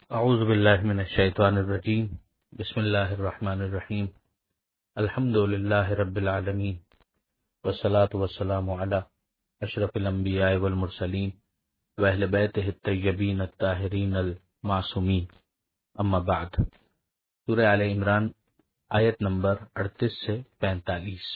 اعوذ باللہ من الشیطان الرجیم بسم اللہ الرحمن الرحیم الحمد للہ رب العالمین والصلاة والسلام علی اشرف الانبیاء والمرسلین واہل بیتہ الطیبین الطاہرین المعصومین اما بعد۔ سورہ آل عمران آیت نمبر 38 سے 45،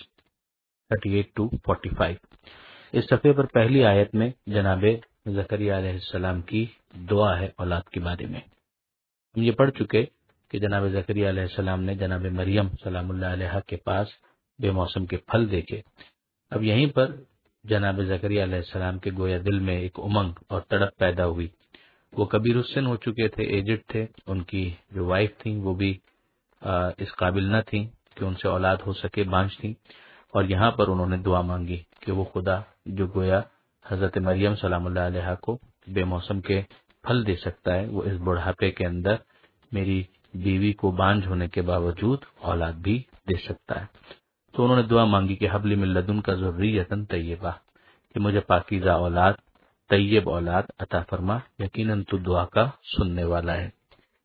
38 to 45۔ اس صفحے پر پہلی آیت میں جناب زکریا علیہ السلام کی دعا ہے اولاد کے بارے میں۔ ہم یہ پڑھ چکے کہ جناب زکریا علیہ السلام نے جناب مریم سلام اللہ علیہ کے پاس بے موسم کے پھل دیکھے۔ اب یہیں پر جناب زکریا علیہ السلام کے گویا دل میں ایک امنگ اور تڑپ پیدا ہوئی۔ وہ کبیر السن ہو چکے تھے، ایجڈ تھے، ان کی جو وائف تھیں وہ بھی اس قابل نہ تھیں کہ ان سے اولاد ہو سکے، بانجھ تھیں، اور یہاں پر انہوں نے دعا مانگی کہ وہ خدا جو گویا حضرت مریم سلام اللہ علیہ کو بے موسم کے پھل دے سکتا ہے، وہ اس بڑھاپے کے اندر میری بیوی کو بانجھ ہونے کے باوجود اولاد بھی دے سکتا ہے۔ تو انہوں نے دعا مانگی کہ حبل من لدنک ذریۃ طیبہ، کہ مجھے پاکیزہ اولاد، طیب اولاد عطا فرما، یقیناً تو دعا کا سننے والا ہے۔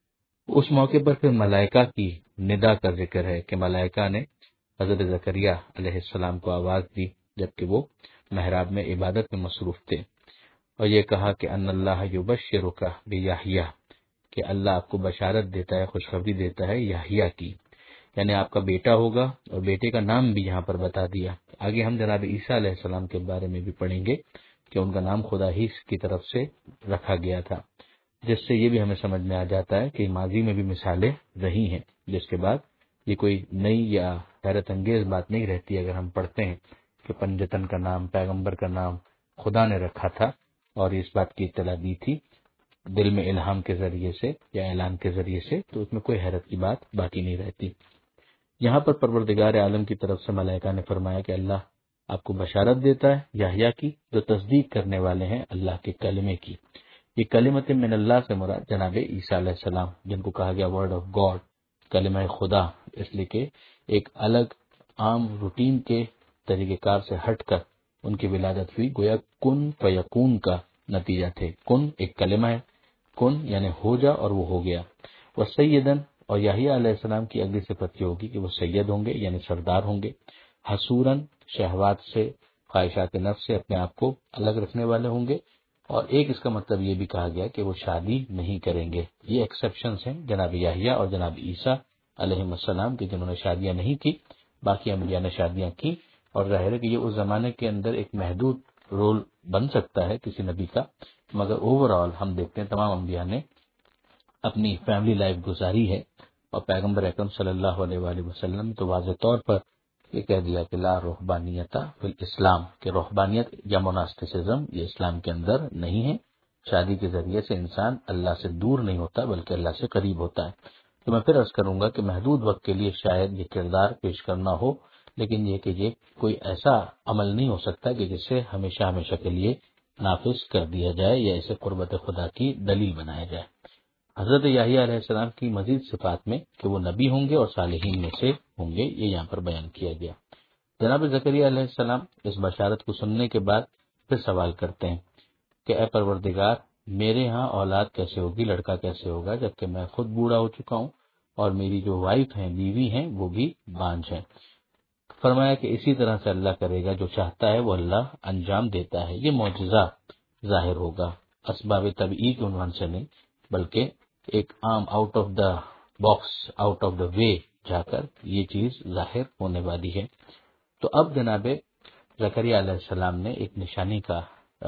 اس موقع پر پھر ملائکہ کی ندا کا ذکر ہے کہ ملائکہ نے حضرت زکریا علیہ السلام کو آواز دی جبکہ وہ محراب میں عبادت میں مصروف تھے، اور یہ کہا کہ ان اللہ یبشرک بیحییٰ، کہ اللہ آپ کو بشارت دیتا ہے، خوشخبری دیتا ہے یحییٰ کی، یعنی آپ کا بیٹا ہوگا، اور بیٹے کا نام بھی یہاں پر بتا دیا۔ آگے ہم جناب عیسیٰ علیہ السلام کے بارے میں بھی پڑھیں گے کہ ان کا نام خدا ہی کی طرف سے رکھا گیا تھا، جس سے یہ بھی ہمیں سمجھ میں آ جاتا ہے کہ ماضی میں بھی مثالیں رہی ہیں، جس کے بعد یہ کوئی نئی یا حیرت انگیز بات نہیں رہتی اگر ہم پڑھتے ہیں کہ پنجتن کا نام، پیغمبر کا نام خدا نے رکھا تھا، اور اس بات کی اطلاع دی تھی دل میں الہام کے ذریعے سے یا اعلان کے ذریعے سے، تو اس میں کوئی حیرت کی بات باقی نہیں رہتی۔ یہاں پر پروردگار عالم کی طرف سے ملائکہ نے فرمایا کہ اللہ آپ کو بشارت دیتا ہے یحییٰ کی، جو تصدیق کرنے والے ہیں اللہ کے کلمے کی۔ یہ کلمت من اللہ سے مراد جناب عیسیٰ علیہ السلام، جن کو کہا گیا ورڈ آف گاڈ، کلمہ خدا، اس لیے کہ ایک الگ عام روٹین کے طریقہ کار سے ہٹ کر ان کی ولادت ہوئی، گویا کن فیکون کا نتیجہ تھے۔ کن ایک کلمہ ہے، کن یعنی ہو جا، اور وہ ہو گیا۔ وہ سیدن، اور یحییٰ علیہ السلام کی اگلی صفت یہ ہوگی کہ وہ سید ہوں گے، یعنی سردار ہوں گے۔ حصوراً، شہوات سے، خواہشات نفس سے اپنے آپ کو الگ رکھنے والے ہوں گے، اور ایک اس کا مطلب یہ بھی کہا گیا کہ وہ شادی نہیں کریں گے۔ یہ ایکسیپشنز ہیں جناب یحییٰ اور جناب عیسیٰ علیہ السلام کی، جنہوں نے شادیاں نہیں کی، باقی انبیاء نے شادیاں کی، اور ظاہر ہے کہ یہ اس زمانے کے اندر ایک محدود رول بن سکتا ہے کسی نبی کا، مگر اوور آل ہم دیکھتے ہیں تمام انبیاء نے اپنی فیملی لائف گزاری ہے، اور پیغمبر اکرم صلی اللہ علیہ وآلہ وسلم تو واضح طور پر یہ کہہ دیا کہ لا رہبانیت فی الاسلام، کہ رہبانیت یا مناسٹسزم یہ اسلام کے اندر نہیں ہے۔ شادی کے ذریعے سے انسان اللہ سے دور نہیں ہوتا بلکہ اللہ سے قریب ہوتا ہے۔ تو میں پھر عرض کروں گا کہ محدود وقت کے لیے شاید یہ کردار پیش کرنا ہو، لیکن یہ کہ یہ کوئی ایسا عمل نہیں ہو سکتا کہ جسے ہمیشہ ہمیشہ کے لیے نافذ کر دیا جائے یا اسے قربت خدا کی دلیل بنایا جائے۔ حضرت یحییٰ علیہ السلام کی مزید صفات میں کہ وہ نبی ہوں گے اور صالحین میں سے ہوں گے، یہ یہاں پر بیان کیا گیا۔ جناب زکریا علیہ السلام اس بشارت کو سننے کے بعد پھر سوال کرتے ہیں کہ اے پروردگار، میرے ہاں اولاد کیسے ہوگی، لڑکا کیسے ہوگا، جبکہ میں خود بوڑھا ہو چکا ہوں اور میری جو وائف ہیں، بیوی ہیں، وہ بھی بانجھ ہیں۔ فرمایا کہ اسی طرح سے اللہ کرے گا، جو چاہتا ہے وہ اللہ انجام دیتا ہے۔ یہ معجزہ ظاہر ہوگا اسباب طبعی کے عنوان سے نہیں، بلکہ ایک عام out of the box, out of the way جا کر یہ چیز ظاہر ہونے والی ہے۔ تو اب جناب زکریا علیہ السلام نے ایک نشانی کا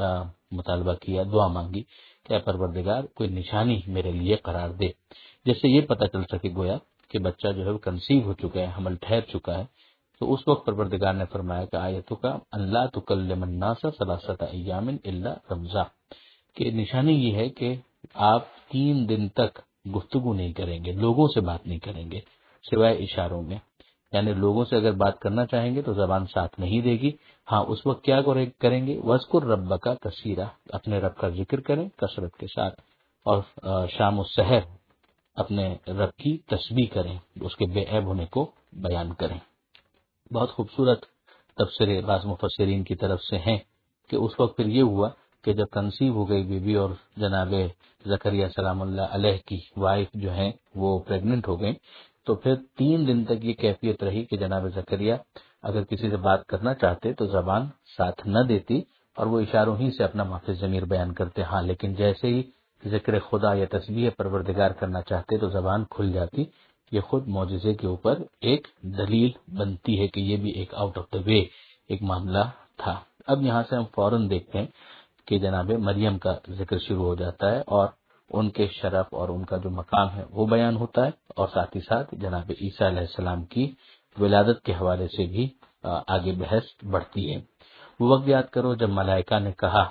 مطالبہ کیا، دعا مانگی کہ اے پروردگار کوئی نشانی میرے لیے قرار دے، جس سے یہ پتہ چل سکے گویا کہ بچہ جو ہے وہ کنسیو ہو چکا ہے، حمل ٹھہر چکا ہے۔ تو اس وقت پروردگار نے فرمایا کہ آیتوں کا اللہ تکلم الناس ثلاثۃ ایام الا رمزا، کہ نشانی یہ ہے کہ آپ 3 دن تک گفتگو نہیں کریں گے، لوگوں سے بات نہیں کریں گے سوائے اشاروں میں، یعنی لوگوں سے اگر بات کرنا چاہیں گے تو زبان ساتھ نہیں دے گی۔ ہاں اس وقت کیا کریں گے، وَاذْكُرْ رَبَّكَ کثیرا، اپنے رب کا ذکر کریں کثرت کے ساتھ، اور شام و سحر اپنے رب کی تسبیح کریں، اس کے بے عیب ہونے کو بیان کریں۔ بہت خوبصورت تفسیر بعض مفسرین کی طرف سے ہیں کہ اس وقت پھر یہ ہوا کہ جب کنسیو ہو گئی بیوی اور جناب زکریا سلام اللہ علیہ کی وائف جو ہیں وہ پریگننٹ ہو گئی، تو پھر 3 دن تک یہ کیفیت رہی کہ جناب زکریا اگر کسی سے بات کرنا چاہتے تو زبان ساتھ نہ دیتی اور وہ اشاروں ہی سے اپنا معافی ضمیر بیان کرتے، ہاں لیکن جیسے ہی ذکر خدا یا تسبیح پروردگار کرنا چاہتے تو زبان کھل جاتی۔ یہ خود معجزے کے اوپر ایک دلیل بنتی ہے کہ یہ بھی ایک آؤٹ آف دا وے ایک معاملہ تھا۔ اب یہاں سے ہم فوراً دیکھتے ہیں کہ جناب مریم کا ذکر شروع ہو جاتا ہے اور ان کے شرف اور ان کا جو مقام ہے وہ بیان ہوتا ہے، اور ساتھ ہی ساتھ جناب عیسیٰ علیہ السلام کی ولادت کے حوالے سے بھی آگے بحث بڑھتی ہے۔ وہ وقت یاد کرو جب ملائکہ نے کہا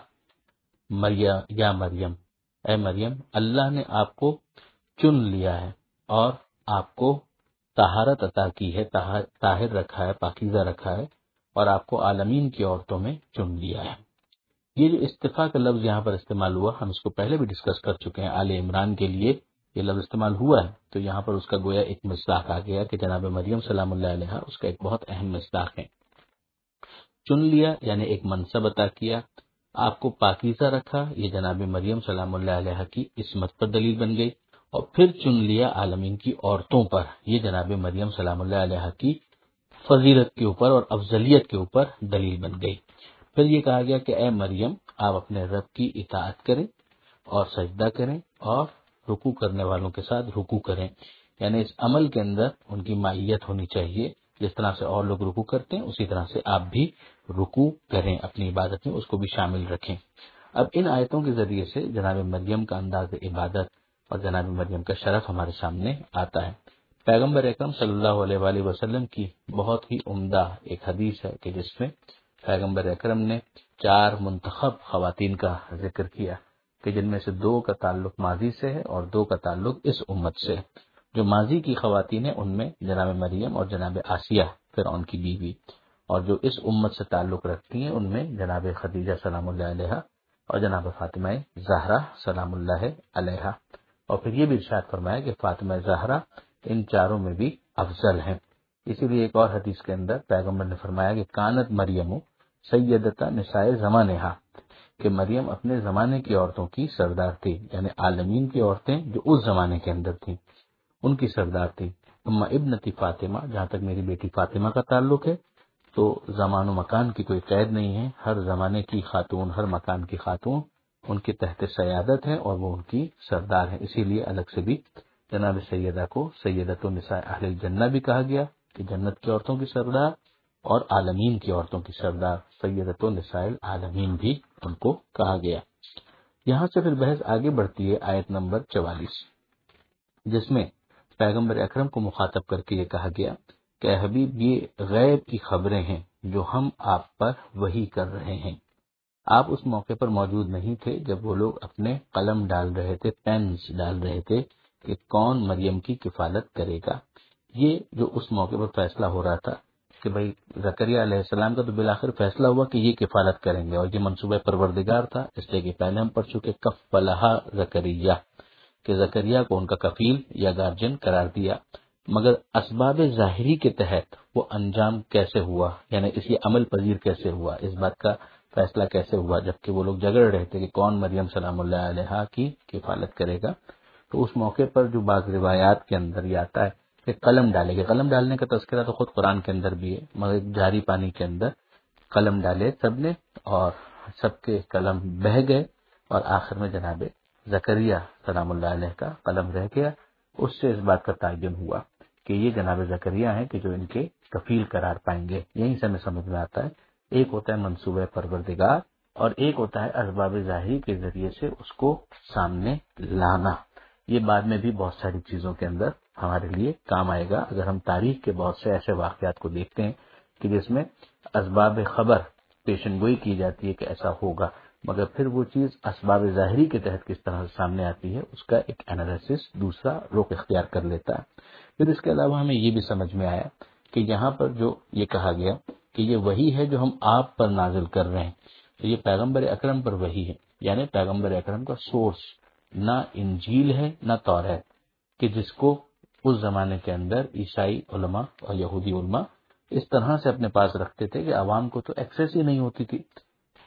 یا مریم، اے مریم، اللہ نے آپ کو چن لیا ہے اور آپ کو طہارت عطا کی ہے، طاہر رکھا ہے، پاکیزہ رکھا ہے، اور آپ کو عالمین کی عورتوں میں چن لیا ہے۔ یہ جو استفاء کا لفظ یہاں پر استعمال ہوا، ہم اس کو پہلے بھی ڈسکس کر چکے ہیں، آل عمران کے لیے یہ لفظ استعمال ہوا ہے، تو یہاں پر اس کا گویا ایک مصداق آ گیا کہ جناب مریم سلام اللہ علیہ اس کا ایک بہت اہم مصداق ہے۔ چن لیا یعنی ایک منصب عطا کیا، آپ کو پاکیزہ رکھا، یہ جناب مریم سلام اللہ علیہ کی عصمت پر دلیل بن گئی، اور پھر چن لیا عالمین کی عورتوں پر، یہ جناب مریم سلام اللہ علیہ کی فضیلت کے اوپر اور افضلیت کے اوپر دلیل بن گئی۔ پھر یہ کہا گیا کہ اے مریم، آپ اپنے رب کی اطاعت کریں اور سجدہ کریں اور رکوع کرنے والوں کے ساتھ رکوع کریں، یعنی اس عمل کے اندر ان کی مائیت ہونی چاہیے، جس طرح سے اور لوگ رکوع کرتے ہیں اسی طرح سے آپ بھی رکوع کریں، اپنی عبادت میں اس کو بھی شامل رکھیں۔ اب ان آیتوں کے ذریعے سے جناب مریم کا انداز عبادت اور جناب مریم کا شرف ہمارے سامنے آتا ہے۔ پیغمبر اکرم صلی اللہ علیہ وآلہ وسلم کی بہت ہی عمدہ ایک حدیث ہے کہ جس میں پیغمبر اکرم نے 4 منتخب خواتین کا ذکر کیا کہ جن میں سے 2 کا تعلق ماضی سے ہے اور 2 کا تعلق اس امت سے ہے۔ جو ماضی کی خواتین ہیں ان میں جناب مریم اور جناب آسیہ فرعون کی بیوی، اور جو اس امت سے تعلق رکھتی ہیں ان میں جناب خدیجہ سلام اللہ علیہ اور جناب فاطمہ زہرا سلام اللہ علیہ، اور پھر یہ بھی ارشاد فرمایا کہ فاطمہ زہرا ان 4 میں بھی افضل ہیں۔ اسی لیے ایک اور حدیث کے اندر پیغمبر نے فرمایا کہ کانت مریم سیدتا نساء زمانہا، کہ مریم اپنے زمانے کی عورتوں کی سردار تھی، یعنی عالمین کی عورتیں جو اس زمانے کے اندر تھیں ان کی سردار تھی۔ اما ابنتی فاطمہ، جہاں تک میری بیٹی فاطمہ کا تعلق ہے تو زمان و مکان کی کوئی قید نہیں ہے، ہر زمانے کی خاتون، ہر مکان کی خاتون ان کے تحت سیادت ہے اور وہ ان کی سردار ہیں، اسی لیے الگ سے بھی جناب سیدہ کو سیدۃ النساء اہل الجنہ بھی کہا گیا کہ جنت کی عورتوں کی سردار، اور عالمین کی عورتوں کی سردار سیدۃ النساء العالمین بھی ان کو کہا گیا۔ یہاں سے پھر بحث آگے بڑھتی ہے آیت نمبر 44، جس میں پیغمبر اکرم کو مخاطب کر کے یہ کہا گیا کہ حبیب یہ غیب کی خبریں ہیں جو ہم آپ پر وحی کر رہے ہیں۔ آپ اس موقع پر موجود نہیں تھے جب وہ لوگ اپنے قلم ڈال رہے تھے، پینس ڈال رہے تھے کہ کون مریم کی کفالت کرے گا۔ یہ جو اس موقع پر فیصلہ ہو رہا تھا کہ بھئی زکریا علیہ السلام کا تو بالآخر فیصلہ ہوا کہ یہ کفالت کریں گے، اور یہ منصوبہ پروردگار تھا، اس لیے کہ پہلے ہم پڑھ چکے کفلھا زکریا کہ زکریا کو ان کا کفیل یا گارجن قرار دیا، مگر اسباب ظاہری کے تحت وہ انجام کیسے ہوا، یعنی اسی عمل پذیر کیسے ہوا، اس بات کا فیصلہ کیسے ہوا جبکہ وہ لوگ جھگڑ رہے تھے کہ کون مریم سلام اللہ علیہ کی کفالت کرے گا۔ تو اس موقع پر جو بعض روایات کے اندر یہ آتا ہے کہ قلم ڈالے گا، قلم ڈالنے کا تذکرہ تو خود قرآن کے اندر بھی ہے، مگر جاری پانی کے اندر قلم ڈالے سب نے اور سب کے قلم بہہ گئے، اور آخر میں جناب زکریا سلام اللہ علیہ کا قلم رہ گیا۔ اس سے اس بات کا تعین ہوا کہ یہ جناب زکریا ہیں کہ جو ان کے کفیل قرار پائیں گے۔ یہیں سے ہمیں سمجھ میں آتا ہے ایک ہوتا ہے منصوبہ پروردگار اور ایک ہوتا ہے اسباب ظاہری کے ذریعے سے اس کو سامنے لانا۔ یہ بعد میں بھی بہت ساری چیزوں کے اندر ہمارے لیے کام آئے گا اگر ہم تاریخ کے بہت سے ایسے واقعات کو دیکھتے ہیں کہ جس میں اسباب خبر پیشن گوئی کی جاتی ہے کہ ایسا ہوگا، مگر پھر وہ چیز اسباب ظاہری کے تحت کس طرح سے سامنے آتی ہے اس کا ایک انالیسس دوسرا رخ اختیار کر لیتا ہے۔ پھر اس کے علاوہ ہمیں یہ بھی سمجھ میں آیا کہ یہاں پر جو یہ کہا گیا کہ یہ وہی ہے جو ہم آپ پر نازل کر رہے ہیں، تو یہ پیغمبر اکرم پر وحی ہے، یعنی پیغمبر اکرم کا سورس نہ انجیل ہے نہ توریت، کہ جس کو اس زمانے کے اندر عیسائی علماء اور یہودی علماء اس طرح سے اپنے پاس رکھتے تھے کہ عوام کو تو ایکسیس ہی نہیں ہوتی تھی۔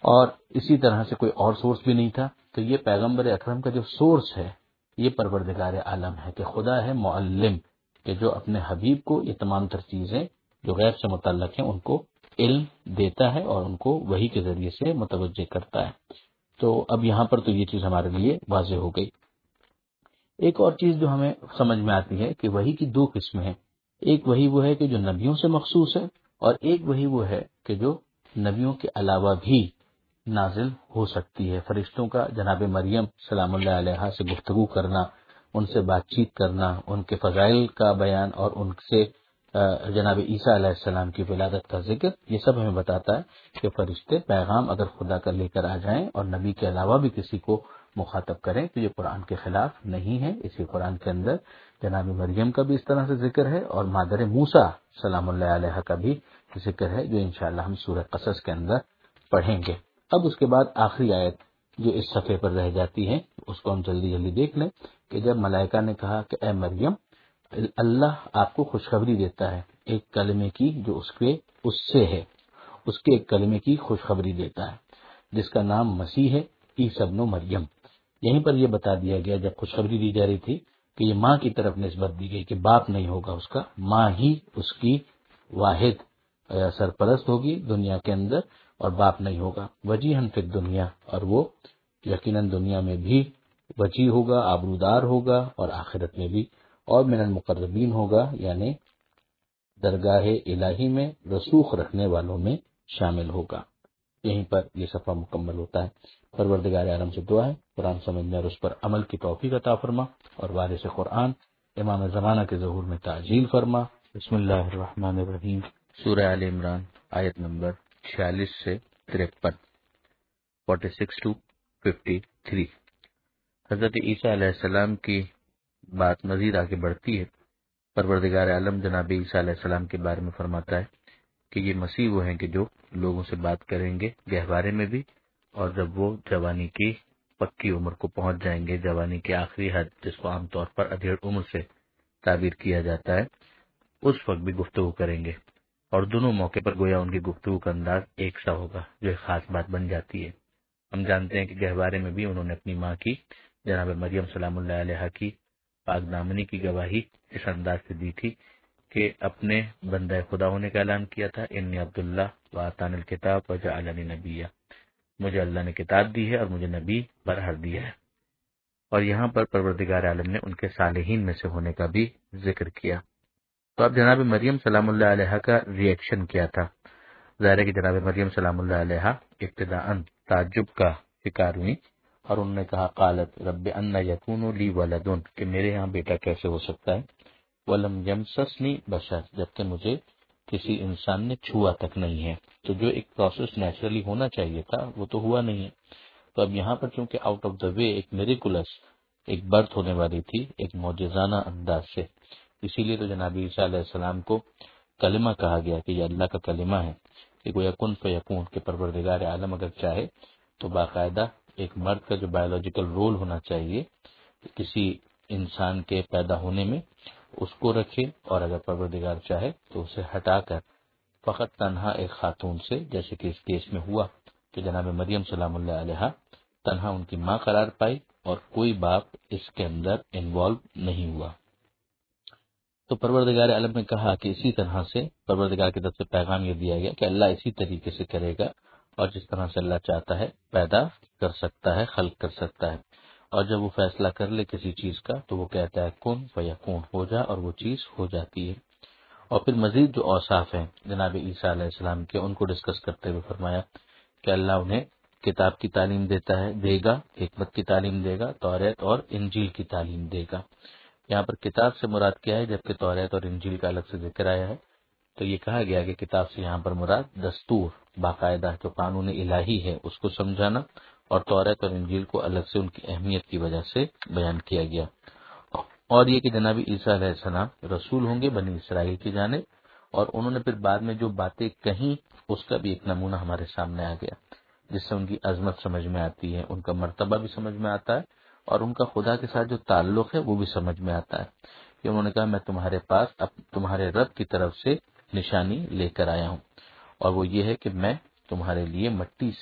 اور اسی طرح سے کوئی اور سورس بھی نہیں تھا. تو یہ پیغمبر اکرم کا جو سورس ہے یہ پروردگار عالم ہے کہ خدا ہے معلم، کہ جو اپنے حبیب کو یہ تمام تر چیزیں جو غیب سے متعلق ہیں ان کو علم دیتا ہے اور ان کو وحی کے ذریعے سے متوجہ کرتا ہے. تو اب یہاں پر تو یہ چیز ہمارے لیے واضح ہو گئی. ایک اور چیز جو ہمیں سمجھ میں آتی ہے کہ وحی کی دو قسمیں ہیں. ایک وحی وہ ہے کہ جو نبیوں سے مخصوص ہے، اور ایک وحی وہ ہے کہ جو نبیوں کے علاوہ بھی نازل ہو سکتی ہے. فرشتوں کا جناب مریم سلام اللہ علیہ سے گفتگو کرنا، ان سے بات چیت کرنا، ان کے فضائل کا بیان اور ان سے جناب عیسیٰ علیہ السلام کی ولادت کا ذکر، یہ سب ہمیں بتاتا ہے کہ فرشتے پیغام اگر خدا کا لے کر آ جائیں اور نبی کے علاوہ بھی کسی کو مخاطب کریں تو یہ قرآن کے خلاف نہیں ہے. اسی قرآن کے اندر جناب مریم کا بھی اس طرح سے ذکر ہے اور مادر موسیٰ سلام اللہ علیہ کا بھی ذکر ہے، جو انشاءاللہ ہم سورہ قصص کے اندر پڑھیں گے. اب اس کے بعد آخری آیت جو اس صفحے پر رہ جاتی ہے اس کو ہم جلدی جلدی دیکھ لیں کہ جب ملائکہ نے کہا کہ اے مریم، اللہ آپ کو خوشخبری دیتا ہے ایک کلمے کی جو اس سے ہے، اس کے ایک کلمے کی خوشخبری دیتا ہے جس کا نام مسیح ہے، عیسی ابن مریم. یہیں پر یہ بتا دیا گیا جب خوشخبری دی جا رہی تھی کہ یہ ماں کی طرف نسبت دی گئی کہ باپ نہیں ہوگا اس کا، ماں ہی اس کی واحد سرپرست ہوگی دنیا کے اندر اور باپ نہیں ہوگا. وجیہن فی الدنیا، اور وہ یقیناً دنیا میں بھی وجیح ہوگا، آبرودار ہوگا، اور آخرت میں بھی، اور من المقربین ہوگا، یعنی درگاہ الہی میں رسوخ رکھنے والوں میں شامل ہوگا. یہیں پر یہ صفحہ مکمل ہوتا ہے. پروردگار عالم سے دعا ہے قرآن سمجھنے اور اس پر عمل کی توفیق عطا فرما، اور وارث قرآن امام زمانہ کے ظہور میں تعجیل فرما. بسم اللہ الرحمن الرحیم. سورہ آل عمران آیت نمبر 46 سے 53، 46 to 53. حضرت عیسیٰ علیہ السلام کی بات مزید آگے بڑھتی ہے. پروردگار عالم جناب عیسیٰ علیہ السلام کے بارے میں فرماتا ہے کہ یہ مسیح وہ ہیں کہ جو لوگوں سے بات کریں گے گہوارے میں بھی، اور جب وہ جوانی کی پکی عمر کو پہنچ جائیں گے، جوانی کی آخری حد جس کو عام طور پر ادھیڑ عمر سے تعبیر کیا جاتا ہے، اس وقت بھی گفتگو کریں گے. اور دونوں موقع پر گویا ان کی گفتگو کا انداز ایک سا ہوگا، جو ایک خاص بات بن جاتی ہے. ہم جانتے ہیں کہ گہوارے میں بھی انہوں نے اپنی ماں کی جناب مریم سلام اللہ علیہ کی پاک دامنی کی گواہی اس انداز سے دی تھی کہ اپنے بندہ خدا ہونے کا اعلان کیا تھا، انی عبداللہ وآتانی الکتاب وجعلنی نبیہ، مجھے اللہ نے کتاب دی ہے اور مجھے نبی برہر دیا ہے. اور یہاں پر پروردگار عالم نے ان کے صالحین میں سے ہونے کا بھی ذکر کیا. تو اب جناب مریم سلام اللہ علیہ کا ریئیکشن کیا تھا؟ ظاہر ہے کہ جناب مریم سلام اللہ علیہ ابتداءً تعجب کا شکار ہوئی اور انہوں نے کہا قالت رب ان یکون لی ولد، کہ میرے یہاں بیٹا کیسے ہو سکتا ہے، ولم یمسسنی بشر، جبکہ مجھے کسی انسان نے چھوا تک نہیں ہے. تو جو ایک پروسیس نیچرلی ہونا چاہیے تھا وہ تو ہوا نہیں ہے. تو اب یہاں پر چونکہ آؤٹ آف دا وے ایک میریکولس ایک برتھ ہونے والی تھی ایک معجزانہ انداز سے، اسی لیے تو جناب عیسیٰ علیہ السلام کو کلمہ کہا گیا کہ یہ اللہ کا کلمہ ہے کہ گویا کن فیکون، کہ پروردگار عالم اگر چاہے تو باقاعدہ ایک مرد کا جو بایولوجیکل رول ہونا چاہیے کسی انسان کے پیدا ہونے میں اس کو رکھے، اور اگر پروردگار چاہے تو اسے ہٹا کر فقط تنہا ایک خاتون سے، جیسے کہ اس کیس میں ہوا کہ جناب مریم سلام اللہ علیہ تنہا ان کی ماں قرار پائی اور کوئی باپ اس کے اندر انوالو نہیں ہوا. تو پروردگار عالم نے کہا کہ اسی طرح سے پروردگار کی طرف سے پیغام یہ دیا گیا کہ اللہ اسی طریقے سے کرے گا، اور جس طرح سے اللہ چاہتا ہے پیدا کر سکتا ہے، خلق کر سکتا ہے. اور جب وہ فیصلہ کر لے کسی چیز کا تو وہ کہتا ہے کن فیکون، ہو جا، اور وہ چیز ہو جاتی ہے. اور پھر مزید جو اوصاف ہیں جناب عیسیٰ علیہ السلام کے ان کو ڈسکس کرتے ہوئے فرمایا کہ اللہ انہیں کتاب کی تعلیم دے گا، حکمت کی تعلیم دے گا، توریت اور انجیل کی تعلیم دے گا. یہاں پر کتاب سے مراد کیا ہے، جبکہ توریت اور انجیل کا الگ سے ذکر آیا ہے تو یہ کہا گیا کہ کتاب سے یہاں پر مراد دستور، باقاعدہ جو قانون الہی ہے اس کو سمجھانا، اور توریت اور انجیل کو الگ سے ان کی اہمیت کی وجہ سے بیان کیا گیا. اور یہ کہ جناب عیسیٰ علیہ السلام رسول ہوں گے بنی اسرائیل کی جانب، اور انہوں نے پھر بعد میں جو باتیں کہیں اس کا بھی ایک نمونہ ہمارے سامنے آ گیا جس سے ان کی عظمت سمجھ میں آتی ہے، ان کا مرتبہ بھی سمجھ میں آتا ہے، اور ان کا خدا کے ساتھ جو تعلق ہے وہ بھی سمجھ میں آتا ہے کہ انہوں نے کہا میں تمہارے پاس اب تمہارے رب کی طرف سے نشانی لے کر آیا ہوں، اور وہ یہ ہے کہ میں تمہارے لیے مٹی سے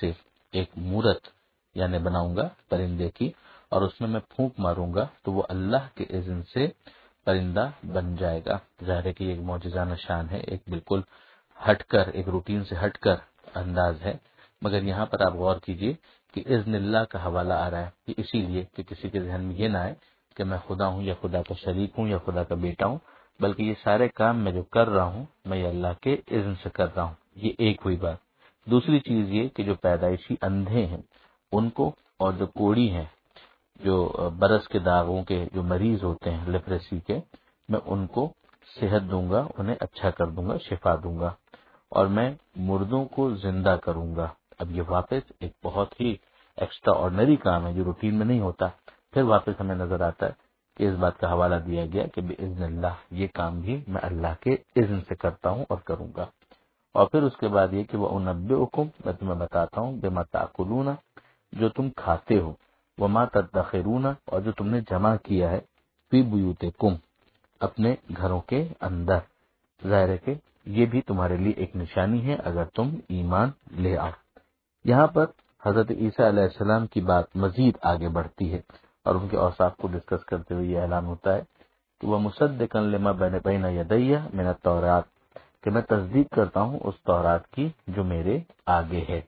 ایک مورت یعنی بناؤں گا پرندے کی، اور اس میں پھونک ماروں گا تو وہ اللہ کے اذن سے پرندہ بن جائے گا۔ ظاہر ہے کہ یہ ایک معجزانہ شان ہے، ایک بالکل ہٹ کر، ایک روٹین سے ہٹ کر انداز ہے، مگر یہاں پر آپ غور کیجئے کہ اذن اللہ کا حوالہ آ رہا ہے، یہ اسی لیے کہ کسی کے ذہن میں یہ نہ آئے کہ میں خدا ہوں یا خدا کا شریک ہوں یا خدا کا بیٹا ہوں، بلکہ یہ سارے کام میں جو کر رہا ہوں میں یہ اللہ کے اذن سے کر رہا ہوں۔ یہ ایک ہوئی بات۔ دوسری چیز یہ کہ جو پیدائشی اندھے ہیں ان کو، اور جو کوڑی ہیں، جو برس کے داغوں کے جو مریض ہوتے ہیں لیپریسی کے، میں ان کو صحت دوں گا، انہیں اچھا کر دوں گا، شفا دوں گا، اور میں مردوں کو زندہ کروں گا۔ اب یہ واپس ایک بہت ہی ایکسٹرا آرڈنری کام ہے جو روٹین میں نہیں ہوتا، پھر واپس ہمیں نظر آتا ہے کہ اس بات کا حوالہ دیا گیا کہ باذن اللہ یہ کام بھی میں اللہ کے اذن سے کرتا ہوں اور کروں گا۔ اور پھر اس کے بعد یہ کہ وہ انبئکم، میں تمہیں بتاتا ہوں، بما تاکلون، جو تم کھاتے ہو، وما تدخرون، اور جو تم نے جمع کیا ہے، فی بیوتکم، اپنے گھروں کے اندر۔ ظاہر ہے کہ یہ بھی تمہارے لیے ایک نشانی ہے اگر تم ایمان لے آؤ۔ یہاں پر حضرت عیسیٰ علیہ السلام کی بات مزید آگے بڑھتی ہے اور ان کے اوصاف کو ڈسکس کرتے ہوئے یہ اعلان ہوتا ہے کہ وہ مصدقا لما بین یدی من التوراۃ، کہ میں تصدیق کرتا ہوں اس تورات کی جو میرے آگے ہے۔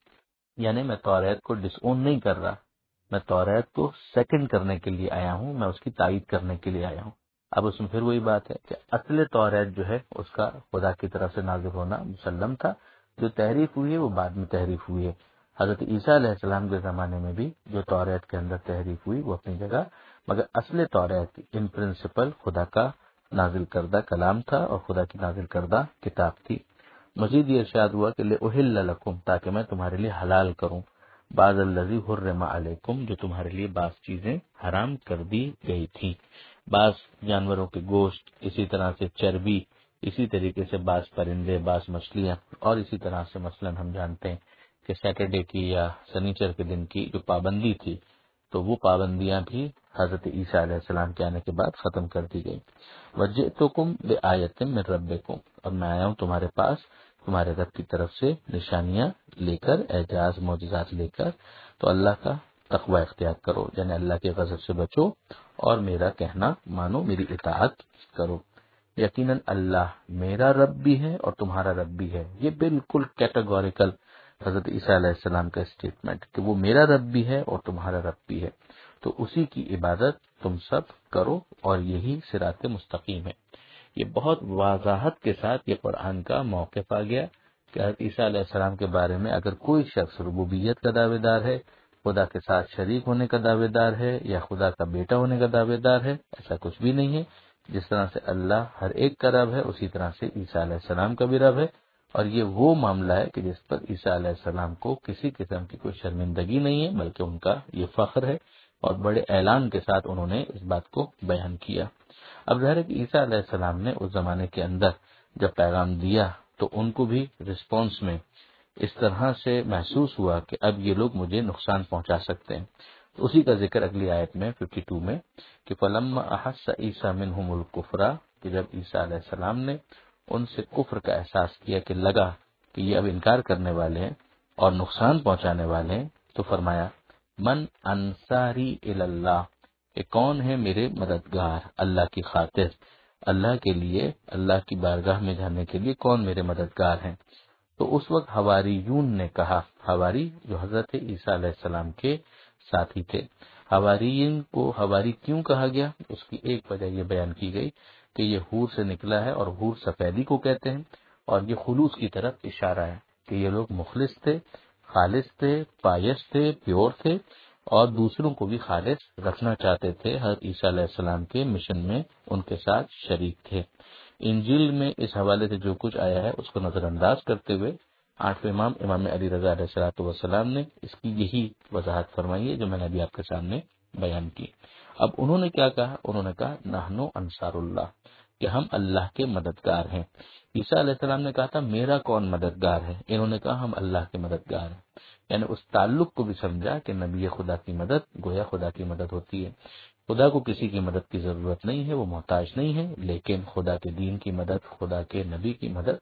یعنی میں توریت کو ڈس اون نہیں کر رہا، میں توریت کو سیکنڈ کرنے کے لیے آیا ہوں، میں اس کی تائید کرنے کے لیے آیا ہوں۔ اب اس میں پھر وہی بات ہے کہ اصل توریت جو ہے اس کا خدا کی طرف سے نازل ہونا مسلم تھا، جو تحریف ہوئی ہے وہ بعد میں تحریف ہوئی ہے۔ حضرت عیسیٰ علیہ السلام کے زمانے میں بھی جو توریت کے اندر تحریف ہوئی وہ اپنی جگہ، مگر اصل توریت ان پرنسپل خدا کا نازل کردہ کلام تھا اور خدا کی نازل کردہ کتاب تھی۔ مزید یہ ارشاد ہوا کہ لأحل لکم، تاکہ میں تمہارے لیے حلال کروں، بعض الذی حرم علیکم، جو تمہارے لیے بعض چیزیں حرام کر دی گئی تھیں، بعض جانوروں کے گوشت، اسی طرح سے چربی، اسی طریقے سے بعض پرندے، بعض مچھلیاں، اور اسی طرح سے مثلا ہم جانتے ہیں کہ سیٹرڈے کی یا سنیچر کے دن کی جو پابندی تھی تو وہ پابندیاں بھی حضرت عیسیٰ علیہ السلام کے آنے کے بعد ختم کر دی گئی۔ وجئتکم بآیۃ من ربکم، اور میں آیا ہوں تمہارے پاس تمہارے رب کی طرف سے نشانیاں لے کر، اعجاز معجزات لے کر، تو اللہ کا تقوی اختیار کرو، یعنی اللہ کے غضب سے بچو اور میرا کہنا مانو، میری اطاعت کرو۔ یقیناً اللہ میرا رب بھی ہے اور تمہارا رب بھی ہے۔ یہ بالکل کیٹیگوریکل حضرت عیسیٰ علیہ السلام کا اسٹیٹمنٹ کہ وہ میرا رب بھی ہے اور تمہارا رب بھی ہے، تو اسی کی عبادت تم سب کرو اور یہی صراط مستقیم ہے۔ یہ بہت وضاحت کے ساتھ یہ قرآن کا موقف آ گیا کہ حضرت عیسیٰ علیہ السلام کے بارے میں اگر کوئی شخص ربوبیت کا دعوے دار ہے، خدا کے ساتھ شریک ہونے کا دعوے دار ہے یا خدا کا بیٹا ہونے کا دعوے دار ہے، ایسا کچھ بھی نہیں ہے۔ جس طرح سے اللہ ہر ایک کا رب ہے اسی طرح سے عیسیٰ علیہ السلام کا بھی رب ہے، اور یہ وہ معاملہ ہے کہ جس پر عیسیٰ علیہ السلام کو کسی قسم کی کوئی شرمندگی نہیں ہے، بلکہ ان کا یہ فخر ہے اور بڑے اعلان کے ساتھ انہوں نے اس بات کو بیان کیا۔ اب ظاہر ہے کہ عیسیٰ علیہ السلام نے اس زمانے کے اندر جب پیغام دیا تو ان کو بھی رسپانس میں اس طرح سے محسوس ہوا کہ اب یہ لوگ مجھے نقصان پہنچا سکتے ہیں، تو اسی کا ذکر اگلی آیت میں 52 میں کہ فلما احس عیسیٰ منہم الکفر، کہ جب عیسیٰ علیہ السلام نے ان سے کفر کا احساس کیا کہ لگا کہ یہ اب انکار کرنے والے ہیں اور نقصان پہنچانے والے ہیں، تو فرمایا من انصاری اللہ، کہ کون ہے میرے مددگار اللہ کی خاطر، اللہ کے لیے، اللہ کی بارگاہ میں جانے کے لیے کون میرے مددگار ہیں۔ تو اس وقت حواریون نے کہا، حواری جو حضرت عیسیٰ علیہ السلام کے ساتھی تھے، حواریین کو حواری کیوں کہا گیا، اس کی ایک وجہ یہ بیان کی گئی کہ یہ حور سے نکلا ہے اور حور سفیدی کو کہتے ہیں، اور یہ خلوص کی طرف اشارہ ہے کہ یہ لوگ مخلص تھے، خالص تھے، پائس تھے، پیور تھے، اور دوسروں کو بھی خالص رکھنا چاہتے تھے، حضرت عیسیٰ علیہ السلام کے مشن میں ان کے ساتھ شریک تھے۔ انجیل میں اس حوالے سے جو کچھ آیا ہے اس کو نظر انداز کرتے ہوئے آٹھویں امام علی رضا علیہ الصلوۃ والسلام نے اس کی یہی وضاحت فرمائی ہے جو میں نے ابھی آپ کے سامنے بیان کی۔ اب انہوں نے کیا کہا، انہوں نے کہا نحنو انصار اللہ، کہ ہم اللہ کے مددگار ہیں۔ عیسیٰ علیہ السلام نے کہا تھا میرا کون مددگار ہے، انہوں نے کہا ہم اللہ کے مددگار ہیں، یعنی اس تعلق کو بھی سمجھا کہ نبی خدا کی مدد گویا خدا کی مدد ہوتی ہے۔ خدا کو کسی کی مدد کی ضرورت نہیں ہے، وہ محتاج نہیں ہے، لیکن خدا کے دین کی مدد، خدا کے نبی کی مدد